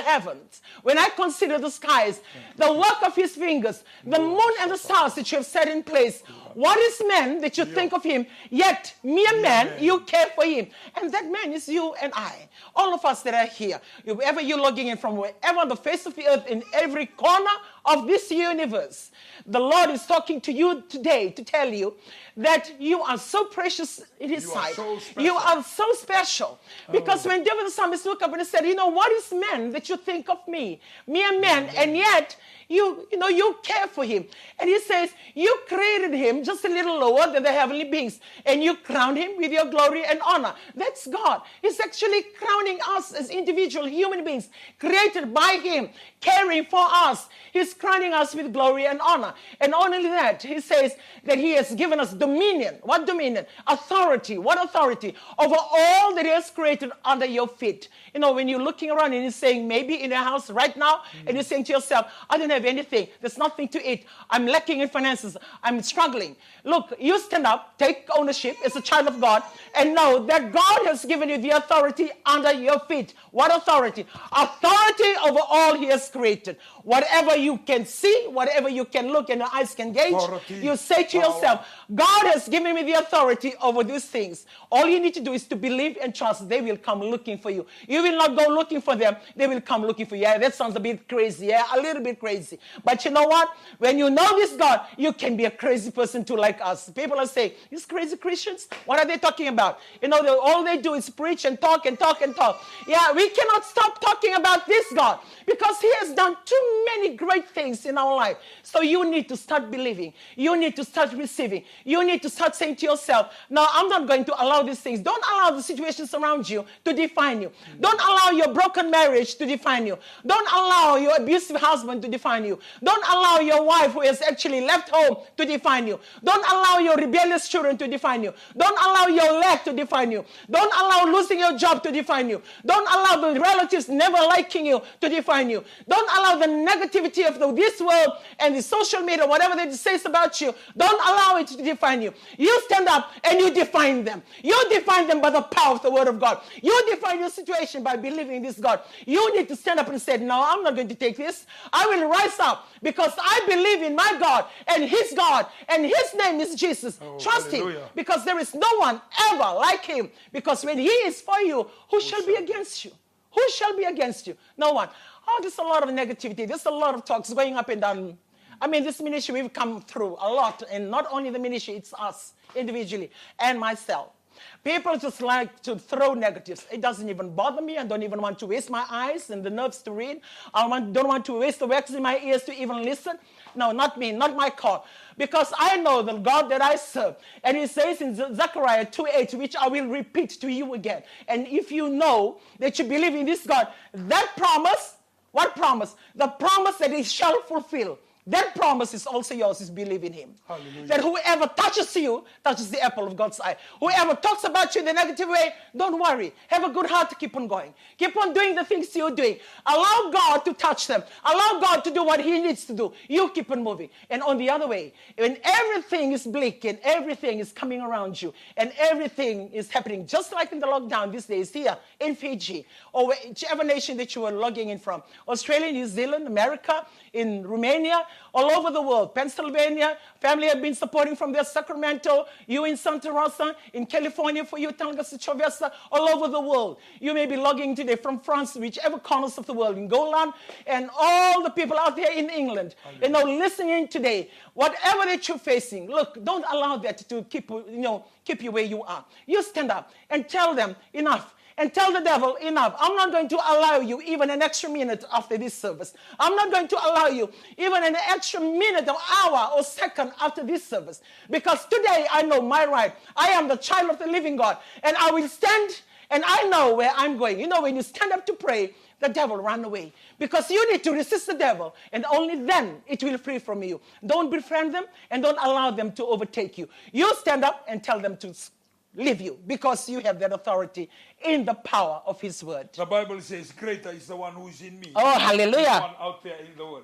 heavens, when I consider the skies, the work of his fingers, the moon and the stars that you have set in place, what is man that you think of him, yet mere man, you care for him. And that man is you and I. All of us that are here, wherever you're logging in from, wherever on the face of the earth, in every corner of this universe, the Lord is talking to you today to tell you that you are so precious in his You are sight. so special. You are so special. Because when David the psalmist looked up and he said, you know, what is man that you think of me? Mere man, and yet you, you know, you care for him. And he says, you created him just a little lower than the heavenly beings, and you crowned him with your glory and honor. That's God. He's actually crowning us as individual human beings, created by him, caring for us. He's crowning us with glory and honor. And not only that, he says that he has given us dominion. What dominion? Authority. What authority? Over all that he has created under your feet. You know, when you're looking around and you're saying, maybe in your house right now, mm. and you're saying to yourself, I don't have anything. There's nothing to eat. I'm lacking in finances. I'm struggling. Look, you stand up, take ownership as a child of God, and know that God has given you the authority under your feet. What authority? Authority over all he has created. Whatever you can see, whatever you can look and your eyes can gauge, authority, you say to power. yourself, God has given me the authority over these things. All you need to do is to believe and trust. They will come looking for you. You will not go looking for them. They will come looking for you. Yeah, that sounds a bit crazy. Yeah, a little bit crazy. But you know what? When you know this God, you can be a crazy person too, like us. People are saying, these crazy Christians, what are they talking about? You know, they, all they do is preach and talk and talk and talk. Yeah, we cannot stop talking about this God because he has done too many great things in our life. So you need to start believing. You need to start receiving. You need to start saying to yourself, no, I'm not going to allow these things. Don't allow the situations around you to define you. Mm-hmm. Don't allow your broken marriage to define you. Don't allow your abusive husband to define you. Don't allow your wife who has actually left home to define you. Don't allow your rebellious children to define you. Don't allow your lack to define you. Don't allow losing your job to define you. Don't allow the relatives never liking you to define you. Don't allow the negativity of the, this world and the social media, whatever they say about you, don't allow it to define you. You stand up and you define them. You define them by the power of the word of God. You define your situation by believing in this God. You need to stand up and say, no, I'm not going to take this. I will rise up because I believe in my God and his God, and his name is Jesus. Oh, Trust hallelujah. him, because there is no one ever like him. Because when he is for you, who, who shall, shall be against you? Who shall be against you? No one. Oh, there's a lot of negativity. There's a lot of talks going up and down. I mean, this ministry, we've come through a lot. And not only the ministry, it's us individually and myself. People just like to throw negatives. It doesn't even bother me. I don't even want to waste my eyes and the nerves to read. I want, don't want to waste the wax in my ears to even listen. No, not me, not my call. Because I know the God that I serve. And he says in Zechariah two eight, which I will repeat to you again. And if you know that you believe in this God, that promise, what promise? The promise that he shall fulfill. That promise is also yours, is believe in him. Hallelujah. That whoever touches you, touches the apple of God's eye. Whoever talks about you in a negative way, don't worry. Have a good heart to keep on going. Keep on doing the things you're doing. Allow God to touch them. Allow God to do what he needs to do. You keep on moving. And on the other way, when everything is bleak and everything is coming around you and everything is happening, just like in the lockdown these days here in Fiji, or whichever nation that you are logging in from, Australia, New Zealand, America, in Romania, all over the world, Pennsylvania, family have been supporting from there, Sacramento, you in Santa Rosa, in California for you, Tangas, all over the world. You may be logging today from France, whichever corners of the world, in Golan, and all the people out there in England, okay. you know, listening today, whatever that you're facing, look, don't allow that to keep, you know, keep you where you are. You stand up and tell them, enough. And tell the devil, enough. I'm not going to allow you even an extra minute after this service. I'm not going to allow you even an extra minute or hour or second after this service. Because today I know my right. I am the child of the living God. And I will stand and I know where I'm going. You know, when you stand up to pray, the devil run away. Because you need to resist the devil. And only then it will free from you. Don't befriend them and don't allow them to overtake you. You stand up and tell them to leave you, because you have that authority in the power of his word. The Bible says, greater is the one who is in me. Oh, hallelujah. The one out there in the world.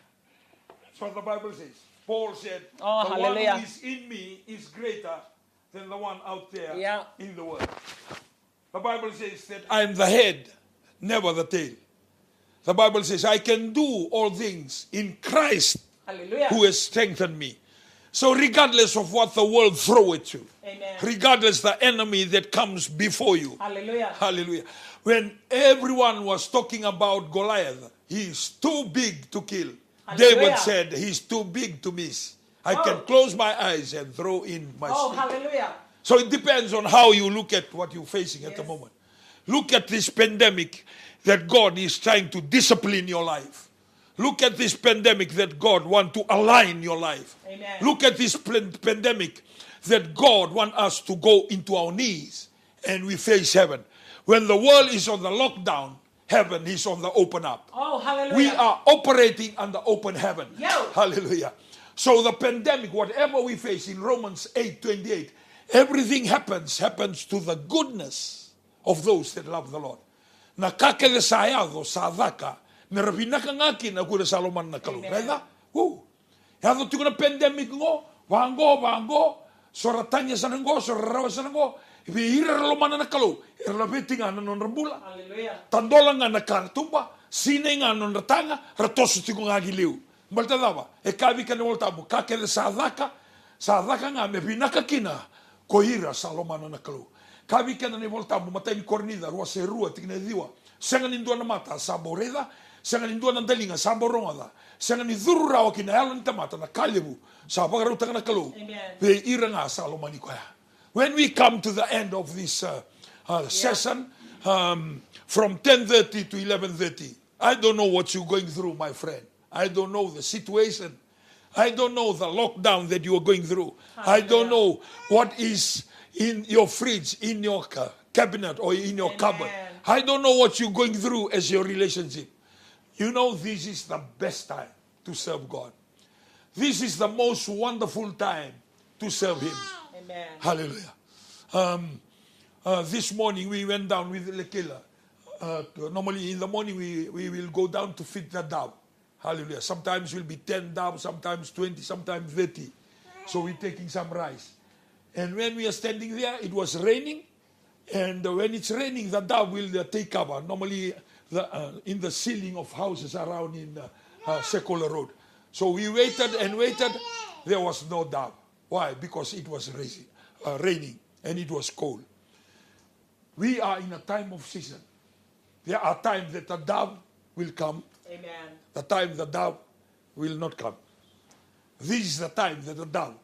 That's what the Bible says. Paul said, oh, the hallelujah. one who is in me is greater than the one out there yeah. in the world. The Bible says that I am the head, never the tail. The Bible says, I can do all things in Christ Hallelujah. who has strengthened me. So regardless of what the world throw at you, Amen. regardless the enemy that comes before you, Hallelujah. hallelujah. When everyone was talking about Goliath, he's too big to kill. Hallelujah. David said, he's too big to miss. I Oh. can close my eyes and throw in my Oh, stick. hallelujah. So it depends on how you look at what you're facing at the Yes. moment. Look at this pandemic that God is trying to discipline your life. Look at this pandemic that God wants to align your life. Amen. Look at this plan- pandemic that God wants us to go into our knees and we face heaven. When the world is on the lockdown, heaven is on the open up. Oh, hallelujah. We are operating under open heaven. Yo. Hallelujah. So the pandemic, whatever we face in Romans eight twenty-eight, everything happens, happens to the goodness of those that love the Lord. Na kakele sayado sa dhaka, na rabinaka ngaki na kura saloman na kalu. Reda? Woo. Yado tuko na pandemic ngo, wango, wango, soratanya sanango, sorarawa sanango, ibi ira lomana na kalu, ira beti nga non rambula. Hallelujah. Tandola nga na karatumba, sine nga non ratanga, ratosu tiko nga giliu. Malta dava, e kavi ka ne voltamu, kakele sa dhaka, sa dhaka nga me binaka kina, ko ira salomana na kalu. Kavi ka ne voltamu, matai ni kornida, rua se rua, tikne diwa, senga ni ndua na mata, sabo reda, senga ni ndua na dalinga, sabo rongada, senga ni dhuru rawa kina yalo ni tamata, na kalebu, sabo garu taka na kalu, pe ira nga salomani koya. When we come to the end of this uh, uh, session, um, from ten thirty to eleven thirty, I don't know what you're going through, my friend. I don't know the situation. I don't know the lockdown that you are going through. I don't know what is in your fridge, in your ca- cabinet, or in your Amen. cupboard. I don't know what you're going through as your relationship. You know, this is the best time to serve God. This is the most wonderful time to serve Him. Amen. Hallelujah. Um, uh, this morning we went down with Lekela. Uh, normally in the morning we, we will go down to feed the dove. Hallelujah. Sometimes will be ten doves, sometimes twenty, sometimes thirty. So we're taking some rice. And when we are standing there, it was raining. And when it's raining, the dove will uh, take cover. Normally the, uh, in the ceiling of houses around in uh, uh, Sekolah Road. So we waited and waited. There was no dove. Why? Because it was raining, uh, raining and it was cold. We are in a time of season. There are times that the dove will come. Amen. The time the dove will not come. This is the time that the dove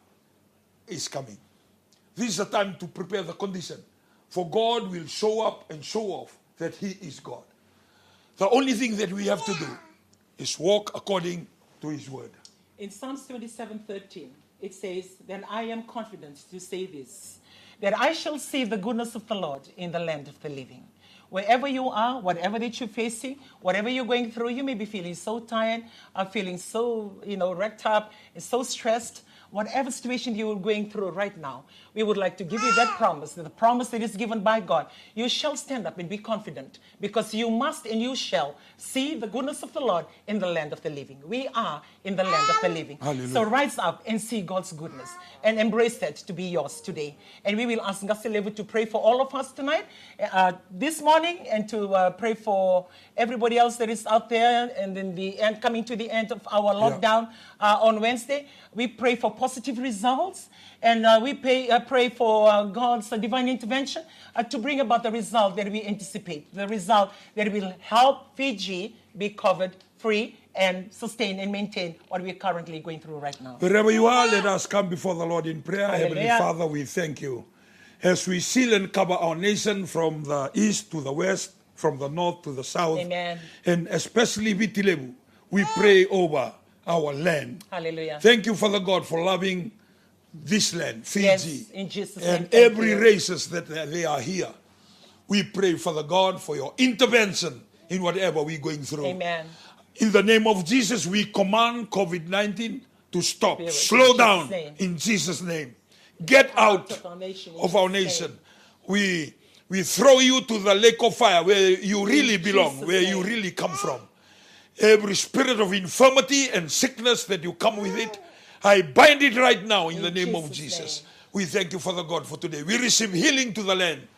is coming. This is the time to prepare the condition. For God will show up and show off that He is God. The only thing that we have to do is walk according to His word. In Psalms twenty-seven thirteen, it says, "Then I am confident to say this, that I shall see the goodness of the Lord in the land of the living." Wherever you are, whatever that you're facing, whatever you're going through, you may be feeling so tired, or feeling so, you know, wrecked up, and so stressed. Whatever situation you are going through right now, we would like to give you that promise, the promise that is given by God. You shall stand up and be confident, because you must and you shall see the goodness of the Lord in the land of the living. We are in the land of the living. Hallelujah. So rise up and see God's goodness and embrace that to be yours today. And we will ask Ngasilevu to pray for all of us tonight, uh, this morning, and to uh, pray for everybody else that is out there, and in the end, coming to the end of our lockdown uh, on Wednesday. We pray for positive results, and uh, we pay, uh, pray for uh, God's uh, divine intervention uh, to bring about the result that we anticipate, the result that will help Fiji be covered, free, and sustain and maintain what we're currently going through right now. Wherever you are, let us come before the Lord in prayer. Heavenly Hallelujah. Father, we thank you. As we seal and cover our nation from the east to the west, from the north to the south, Amen. and especially Vitilevu, we pray over our land. Hallelujah. Thank you, Father God, for loving this land, Fiji, Yes, in Jesus' name, and thank every you. races that they are here. We pray, Father God, for your intervention in whatever we're going through. Amen. In the name of Jesus, we command COVID nineteen to stop, Spirit, slow in down Jesus' name. in Jesus' name. Get out of our nation, in of our Jesus' nation. name. We we throw you to the lake of fire where you really belong, Jesus' where you name. really come from. Every spirit of infirmity and sickness that you come with it, I bind it right now in, In the name of Jesus' Jesus. name. We thank you, Father God, for today. We receive healing to the land.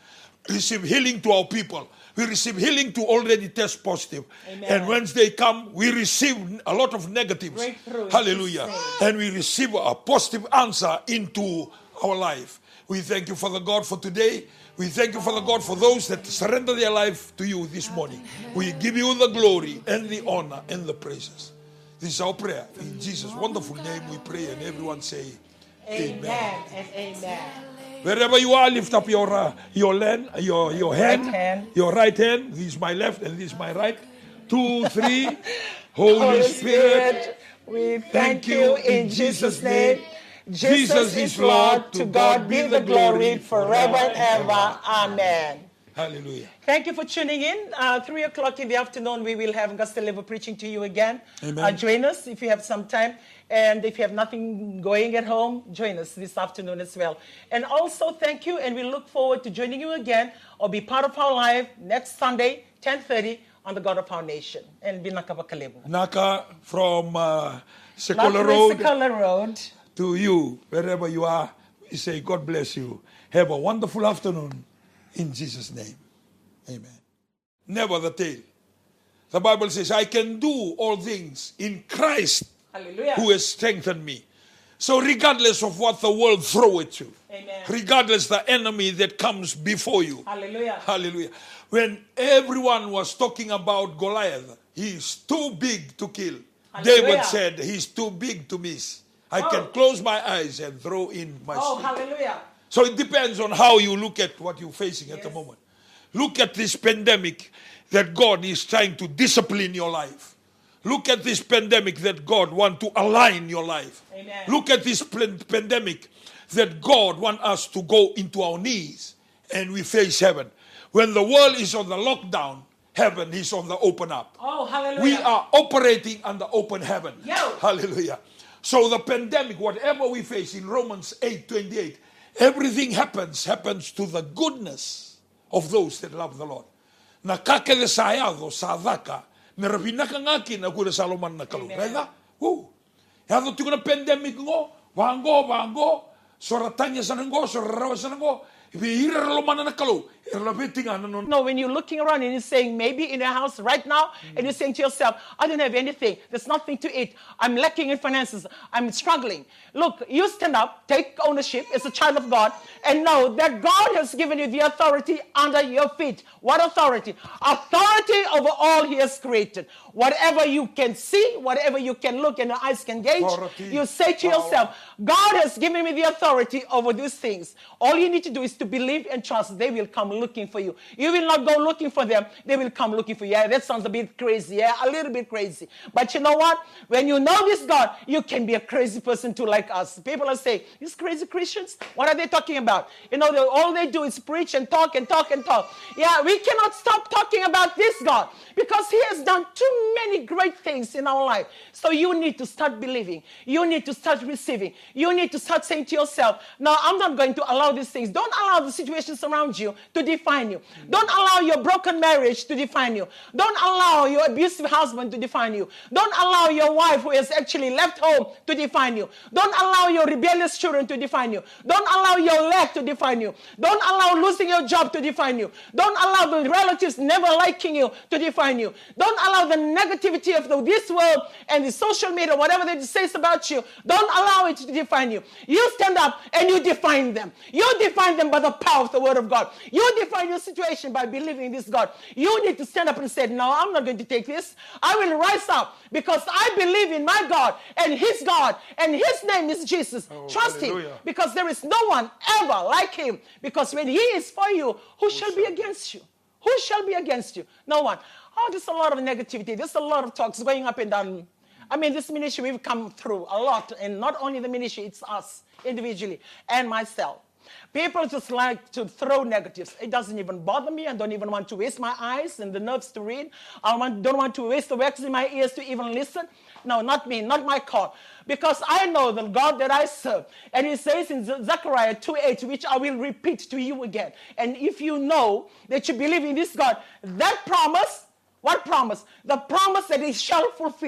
receive healing to our people. We receive healing to already test positive. Amen. And once they come, we receive a lot of negatives. Breakthrough in Hallelujah. Jesus' And we receive a positive answer into our life. We thank you, Father God, for today. We thank you, Father God, for those that surrender their life to you this morning. We give you the glory and the honor and the praises. This is our prayer. In Jesus' wonderful name we pray, and everyone say, Amen, Amen. and amen. Wherever you are, lift up your uh, your land, your your hand, Right hand. your right hand. This is my left and this is my right. Two, three. Holy, Holy Spirit, Spirit, we thank you in Jesus' name. Jesus Jesus is Lord. To God be the glory forever and ever. Amen. Hallelujah. Thank you for tuning in. Uh, three o'clock in the afternoon, we will have Augusta Level preaching to you again. Amen. Uh, join us if you have some time. And if you have nothing going at home, join us this afternoon as well. And also, thank you, and we look forward to joining you again or be part of our live next Sunday, ten thirty, on the God of our Nation. And Binakabakalebu. Naka from uh, Sekolah Road Sekolah Road. to you, wherever you are, we say God bless you. Have a wonderful afternoon in Jesus' name. Amen. Never the tail. The Bible says, I can do all things in Christ Hallelujah. who has strengthened me. So regardless of what the world throw at you, Amen. regardless the enemy that comes before you, Hallelujah. hallelujah. When everyone was talking about Goliath, he's too big to kill. Hallelujah. David said, he's too big to miss. I Oh. can close my eyes and throw in my Oh, stick. hallelujah. So it depends on how you look at what you're facing at the Yes. moment. Look at this pandemic that God is trying to discipline your life. Look at this pandemic that God wants to align your life. Amen. Look at this pl- pandemic that God wants us to go into our knees and we face heaven. When the world is on the lockdown, heaven is on the open up. Oh, hallelujah. We are operating under open heaven. Yo. Hallelujah. So the pandemic, whatever we face in Romans eight twenty-eight, everything happens, happens to the goodness of those that love the Lord. Nakake de sayado sa daka, nerabinaka ngaki na kura saloman na kalu. Right? Woo. Yado tuko na pandemic ngo, wango, wango, soratanya sanango, sorarawa sanango, ibihira lomana na kalu. No, when you're looking around and you're saying, maybe in your house right now, mm. and you're saying to yourself, I don't have anything. There's nothing to eat. I'm lacking in finances. I'm struggling. Look, you stand up, take ownership as a child of God, and know that God has given you the authority under your feet. What authority? Authority over all He has created. Whatever you can see, whatever you can look and your eyes can gauge, authority, you say to power. Yourself, God has given me the authority over these things. All you need to do is to believe and trust. They will come looking for you. You will not go looking for them. They will come looking for you. Yeah, that sounds a bit crazy. Yeah, a little bit crazy. But you know what? When you know this God, you can be a crazy person too, like us. People are saying, these crazy Christians, what are they talking about? You know, all they do is preach and talk and talk and talk. Yeah, we cannot stop talking about this God because He has done too many great things in our life. So you need to start believing. You need to start receiving. You need to start saying to yourself, no, I'm not going to allow these things. Don't allow the situations around you to define you. Don't allow your broken marriage to define you. Don't allow your abusive husband to define you. Don't allow your wife who has actually left home to define you. Don't allow your rebellious children to define you. Don't allow your lack to define you. Don't allow losing your job to define you. Don't allow the relatives never liking you to define you. Don't allow the negativity of the, this world and the social media, whatever they say about you, don't allow it to define you. You stand up and you define them. You define them by the power of the Word of God. You define your situation by believing in this God. You need to stand up and say, no, I'm not going to take this. I will rise up because I believe in my God and His God, and His name is Jesus. Oh, Trust hallelujah. Him because there is no one ever like Him. Because when He is for you, who, who shall, shall be against you? Who shall be against you? No one. Oh, there's a lot of negativity. There's a lot of talks going up and down. I mean, this ministry, we've come through a lot. And not only the ministry, it's us individually and myself. People just like to throw negatives. It doesn't even bother me. I don't even want to waste my eyes and the nerves to read. I want, don't want to waste the wax in my ears to even listen. No, not me, not my call. Because I know the God that I serve. And He says in Zechariah two eight, which I will repeat to you again. And if you know that you believe in this God, that promise, what promise? The promise that He shall fulfill.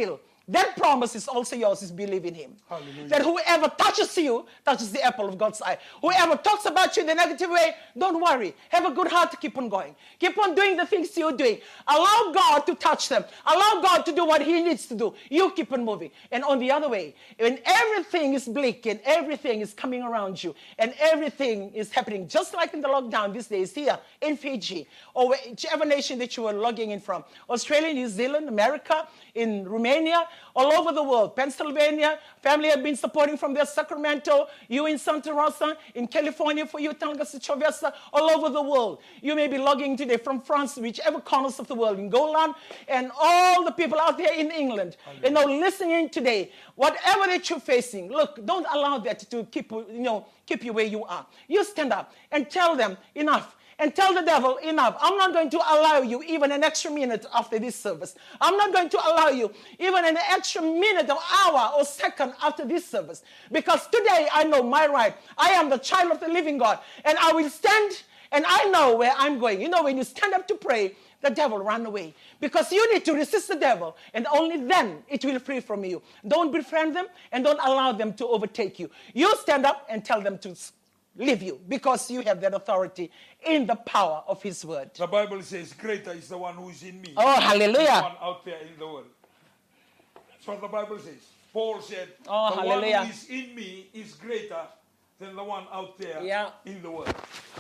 That promise is also yours, is believe in him. Hallelujah. That whoever touches you, touches the apple of God's eye. Whoever talks about you in the negative way, don't worry. Have a good heart to keep on going. Keep on doing the things you're doing. Allow God to touch them. Allow God to do what he needs to do. You keep on moving. And on the other way, when everything is bleak and everything is coming around you and everything is happening, just like in the lockdown these days here in Fiji, or whichever nation that you are logging in from, Australia, New Zealand, America, in Romania, all over the world, Pennsylvania, family have been supporting from there, Sacramento, you in Santa Rosa, in California for you, Tangasichovesa, all over the world. You may be logging today from France, whichever corners of the world, in Golan, and all the people out there in England, you know, listening today, whatever that you're facing, look, don't allow that to keep, you know, keep you where you are. You stand up and tell them, enough. And tell the devil, enough. I'm not going to allow you even an extra minute after this service. I'm not going to allow you even an extra minute or hour or second after this service. Because today I know my right. I am the child of the living God. And I will stand and I know where I'm going. You know, when you stand up to pray, the devil run away. Because you need to resist the devil. And only then it will free from you. Don't befriend them and don't allow them to overtake you. You stand up and tell them to leave you, because you have that authority in the power of his word. The Bible says, greater is the one who is in me. Oh, hallelujah. The one out there in the world. That's what the Bible says. Paul said, oh, the hallelujah. one who is in me is greater than the one out there yeah. in the world.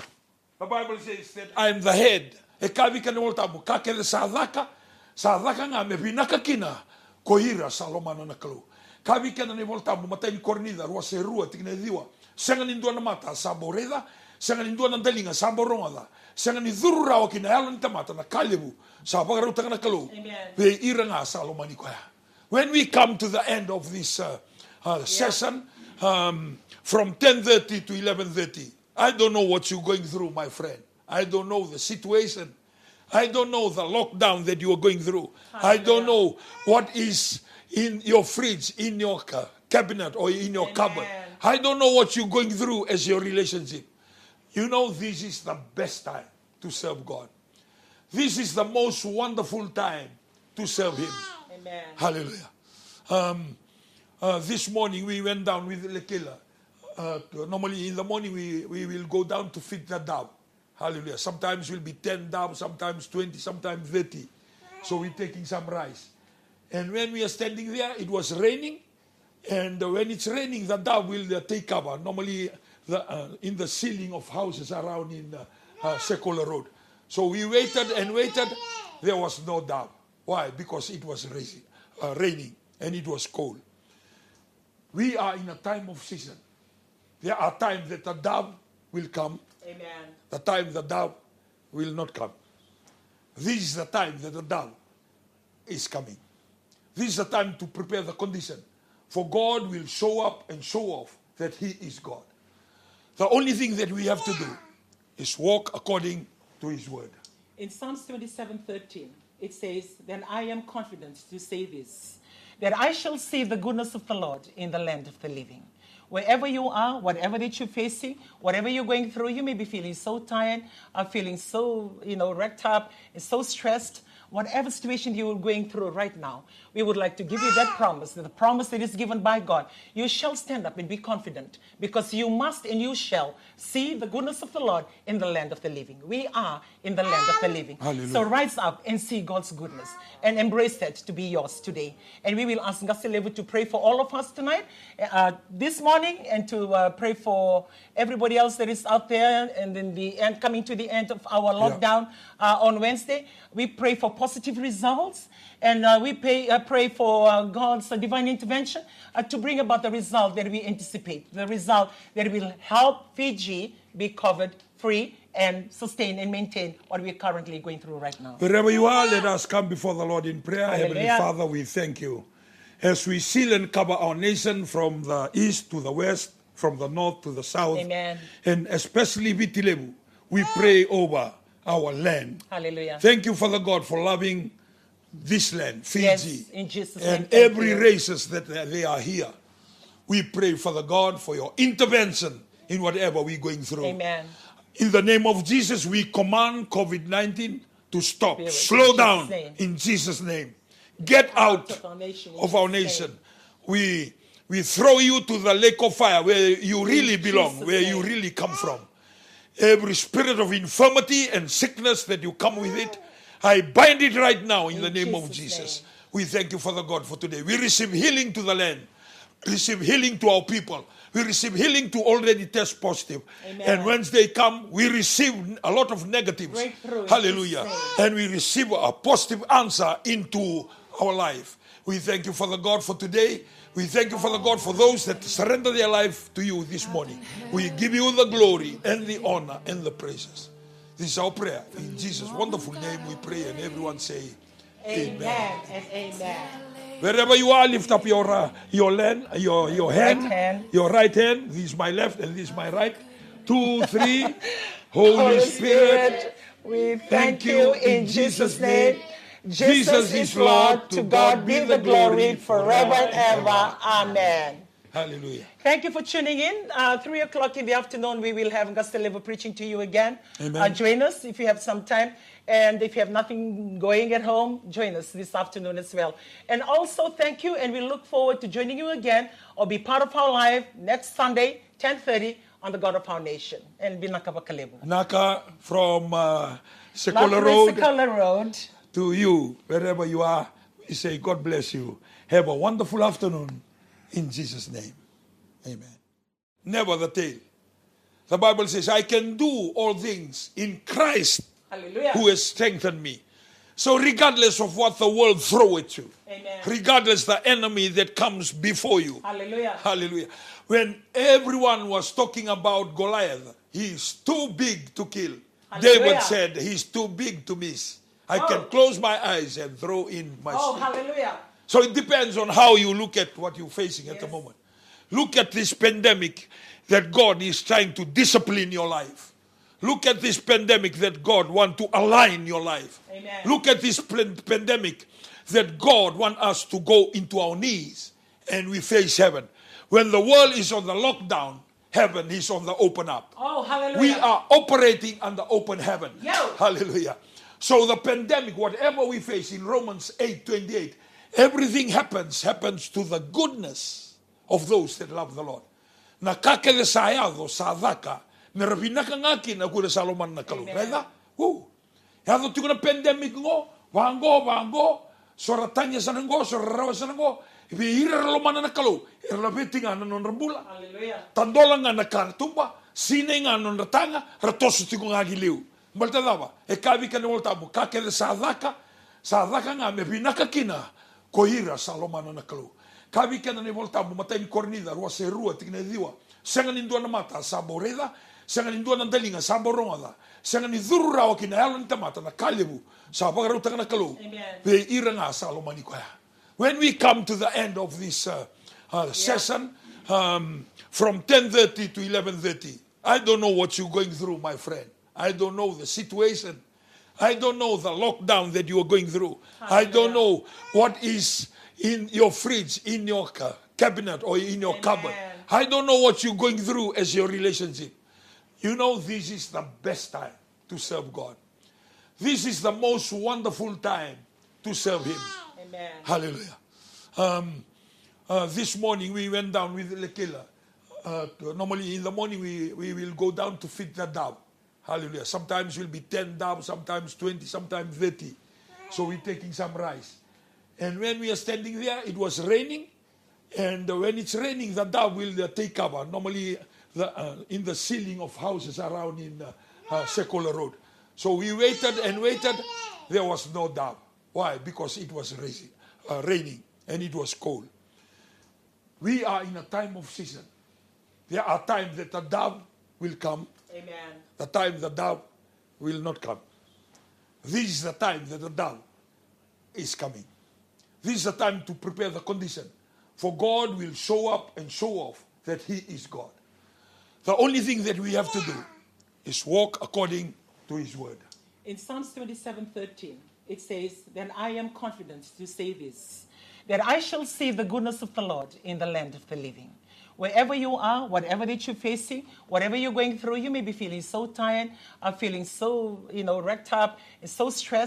The Bible says that I am the head. E kavi ka nolta mo ka kele sa daka, sa daka nga me binaka kina ko ira sa lomana na kalu. Kavi ka na ni volta mo matain kornida rua se rua tikne diwa. Sanga ni na mata sa boreda, sanga ni na dalinga sa boronga, sanga ni dhurra o kina yalan tamata na kalebu sa pagaruta na kalu. Pe ira nga sa lomani ko ya. When we come to the end of this uh, uh, yeah. session, um, from ten thirty to eleven thirty, I don't know what you're going through, my friend. I don't know the situation. I don't know the lockdown that you are going through. Hallelujah. I don't know what is in your fridge, in your uh, cabinet, or in your Amen. Cupboard. I don't know what you're going through as your relationship. You know, this is the best time to serve God. This is the most wonderful time to serve Him. Amen. Hallelujah. Um, uh, this morning we went down with Lekela. Uh, normally in the morning we, we will go down to feed the dove. Hallelujah. Sometimes will be ten doves, sometimes twenty, sometimes thirty. So we're taking some rice. And when we are standing there, it was raining. And when it's raining, the dove will uh, take cover. Normally the, uh, in the ceiling of houses around in uh, uh, Sekolah Road. So we waited and waited. There was no dove. Why? Because it was raining, uh, raining and it was cold. We are in a time of season. There are times that the dove will come. Amen. The time the dove will not come. This is the time that the dove is coming. This is the time to prepare the condition. For God will show up and show off that He is God. The only thing that we have to do is walk according to His word. In Psalms twenty-seven thirteen, it says, "Then I am confident to say this, that I shall see the goodness of the Lord in the land of the living." Wherever you are, whatever that you're facing, whatever you're going through, you may be feeling so tired, or feeling so, you know, wrecked up, and so stressed. Whatever situation you're going through right now, we would like to give you that promise, the promise that is given by God. You shall stand up and be confident, because you must and you shall see the goodness of the Lord in the land of the living. We are in the land of the living. Hallelujah. So rise up and see God's goodness and embrace that to be yours today. And we will ask Ngasilevu to pray for all of us tonight, uh, this morning, and to uh, pray for everybody else that is out there, and then the end, coming to the end of our lockdown uh, on Wednesday. We pray for positive results, and uh, we pray, uh, pray for uh, God's uh, divine intervention uh, to bring about the result that we anticipate, the result that will help Fiji be covered, free, and sustain and maintain what we're currently going through right now. Wherever you are, let us come before the Lord in prayer. Hallelujah. Heavenly Father, we thank you. As we seal and cover our nation from the east to the west, from the north to the south, Amen. And especially Vitilevu, we pray over our land. Hallelujah. Thank you, Father God, for loving this land, Fiji, yes, in Jesus' name, and every races that they are here. We pray, Father God, for your intervention in whatever we're going through. Amen. In the name of Jesus, we command COVID nineteen to stop, Spirit, slow in down Jesus' name. in Jesus' name. get out of our nation. in of our Jesus' nation. name. We we throw you to the lake of fire where you really In belong, Jesus' where you name. really come from. Every spirit of infirmity and sickness that you come with it, I bind it right now in, In the name of Jesus' Jesus. name. We thank you, Father God, for today. We receive healing to the land. Receive healing to our people. We receive healing to already test positive. Amen. And once they come, we receive a lot of negatives. Breakthrough in Hallelujah. Jesus' name. And we receive a positive answer into our life. We thank you, Father God, for today. We thank you, Father God, for those that surrender their life to you this morning. We give you the glory and the honor and the praises. This is our prayer. In Jesus' wonderful name we pray, and everyone say, Amen, Amen. and amen. Wherever you are, lift up your uh, your land, your your hand, Right hand. your right hand. This is my left and this is my right. Two, three. Holy, Holy Spirit, Spirit, we thank you in Jesus' name. Jesus Jesus is Lord. To God be the glory forever and ever. Amen. Hallelujah. Thank you for tuning in. Uh, three o'clock in the afternoon, we will have Gastelevo preaching to you again. Amen. Uh, join us if you have some time. And if you have nothing going at home, join us this afternoon as well. And also, thank you, and we look forward to joining you again or be part of our live next Sunday, ten thirty, on the God of our Nation. And Binakaba Kalebu. Naka from uh, Sekolah Road Sekolah Road. to you, wherever you are, we say God bless you. Have a wonderful afternoon in Jesus' name. Amen. Never the tail. The Bible says, I can do all things in Christ Hallelujah. who has strengthened me. So regardless of what the world throw at you, Amen. regardless the enemy that comes before you, Hallelujah. hallelujah. When everyone was talking about Goliath, he's too big to kill. Hallelujah. David said, he's too big to miss. I Oh. can close my eyes and throw in my Oh, stick. hallelujah. So it depends on how you look at what you're facing at the Yes. moment. Look at this pandemic that God is trying to discipline your life. Look at this pandemic that God wants to align your life. Amen. Look at this plan- pandemic that God wants us to go into our knees and we face heaven. When the world is on the lockdown, heaven is on the open up. Oh, hallelujah. We are operating under open heaven. Yo. Hallelujah. So the pandemic, whatever we face in Romans eight twenty-eight, everything happens, happens to the goodness of those that love the Lord. Na kakele sayado sa dhaka, na rabinaka ngaki na kura saloman na kalu. Amen. Right? Woo. Yado tuko na pandemic ngo, wango, wango, sora tanya sanango, sora rawa sanango, ibi ira lomana na kalu, ira labeti nga na non rambula. Hallelujah. Tandola nga na kartumba, sine nga non ratanga, ratosu tiko nga giliu. Malta dava, e kavi ka ne volta mo kakele sa dhaka, sa dhaka nga me binaka kina, ko ira salomana na kalu. Kavi ka ne volta mo matai ni kornida, rua se rua tikne diwa. Senga ni ndua na mata sa boreda, senga ni ndua na dalinga sa boronga, senga ni dhuru rawa kina yalo ni tamata na kalebu, sa bagaru taka na kalu. Amen. Pe ira nga salomani ko ya. When we come to the end of this uh, uh, session, um, from ten thirty to eleven thirty, I don't know what you're going through, my friend. I don't know the situation. I don't know the lockdown that you are going through. I don't know what is in your fridge, in your ca- cabinet, or in your Amen. cupboard. I don't know what you're going through as your relationship. You know, this is the best time to serve God. This is the most wonderful time to serve Him. Amen. Hallelujah. Um, uh, this morning we went down with Lekela. Uh, normally in the morning we, we will go down to feed the dove. Hallelujah. Sometimes will be ten doves, sometimes twenty, sometimes thirty. So we're taking some rice. And when we are standing there, it was raining. And uh, when it's raining, the dove will uh, take cover. Normally the, uh, in the ceiling of houses around in uh, uh, Sekolah Road. So we waited and waited. There was no dove. Why? Because it was raining, uh, raining and it was cold. We are in a time of season. There are times that the dove will come. Amen. The time the dove will not come. This is the time that the dove is coming. This is the time to prepare the condition. For God will show up and show off that He is God. The only thing that we have to do is walk according to His word. In Psalms twenty-seven thirteen, it says, "Then I am confident to say this, that I shall see the goodness of the Lord in the land of the living." Wherever you are, whatever that you're facing, whatever you're going through, you may be feeling so tired, or feeling so, you know, wrecked up, and so stressed.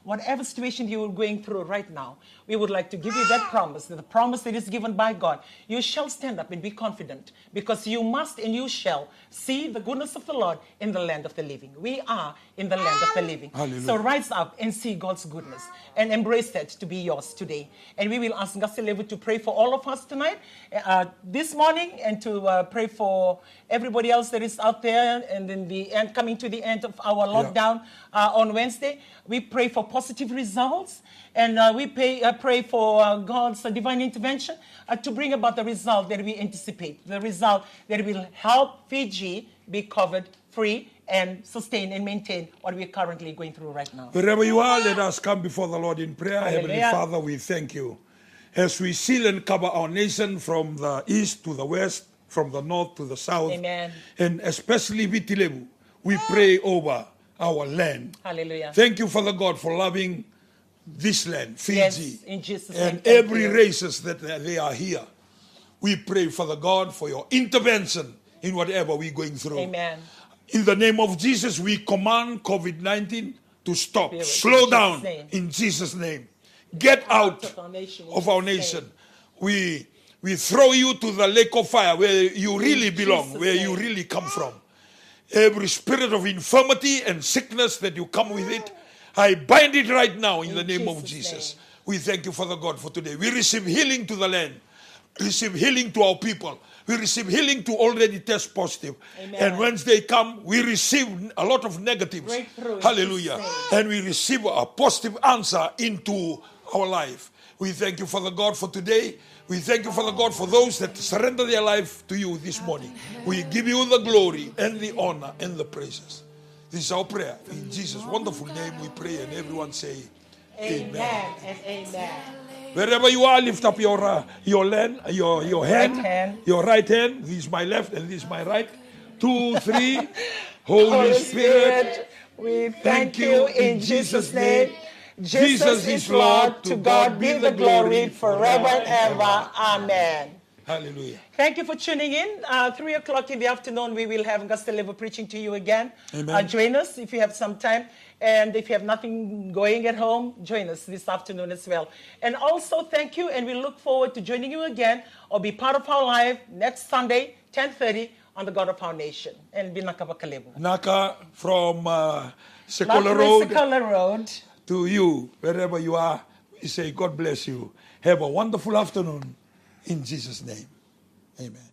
whatever situation you are going through right now, we would like to give you that promise, the promise that is given by God. You shall stand up and be confident, because you must and you shall see the goodness of the Lord in the land of the living. We are in the land of the living. Hallelujah. So rise up and see God's goodness and embrace that to be yours today. And we will ask Ngasilevu to pray for all of us tonight, uh, this morning, and to uh, pray for everybody else that is out there, and in the end, coming to the end of our lockdown uh, on Wednesday. We pray for positive results, and uh, we pray, uh, pray for uh, God's uh, divine intervention uh, to bring about the result that we anticipate, the result that will help Fiji be covered, free, and sustain and maintain what we're currently going through right now. Wherever you are, let us come before the Lord in prayer. Hallelujah. Heavenly Father, we thank you. As we seal and cover our nation from the east to the west, from the north to the south, Amen. And especially Vitilevu, we pray over our land. Hallelujah. Thank you, Father God, for loving this land, Fiji, Yes, in Jesus' name, and thank every you. races that they are here. We pray, Father God, for your intervention in whatever we're going through. Amen. In the name of Jesus, we command COVID nineteen to stop, Spirit, slow in down Jesus' name. in Jesus' name. Get out of our nation, in of our Jesus' nation. name. We we throw you to the lake of fire where you really belong, Jesus' where you name. really come from. Every spirit of infirmity and sickness that you come with it, I bind it right now in, In the name of Jesus' Jesus. name. We thank you, Father God, for today. We receive healing to the land. Receive healing to our people. We receive healing to already test positive. Amen. And once they come, we receive a lot of negatives. Breakthrough in Hallelujah. Jesus' And we receive a positive answer into our life. We thank you, Father God, for today. We thank you, Father God, for those that surrender their life to you this morning. We give you the glory and the honor and the praises. This is our prayer. In Jesus' wonderful name we pray, and everyone say, Amen, Amen. and amen. Wherever you are, lift up your uh, your land, your your hand, Right hand. your right hand. This is my left, and this is my right. Two, three. Holy, Holy Spirit, Spirit, we thank you in Jesus' name. Jesus Jesus is Lord. To God be the glory forever and ever. Amen. Hallelujah. Thank you for tuning in. Uh, three o'clock in the afternoon, we will have Ngasilevu preaching to you again. Amen. Uh, join us if you have some time. And if you have nothing going at home, join us this afternoon as well. And also, thank you, and we look forward to joining you again or be part of our live next Sunday, ten thirty, on the God of our Nation. And Binakaba Kalebu. Naka from uh, Sekolah Road Sekolah Road. to you, wherever you are, we say God bless you. Have a wonderful afternoon in Jesus' name. Amen.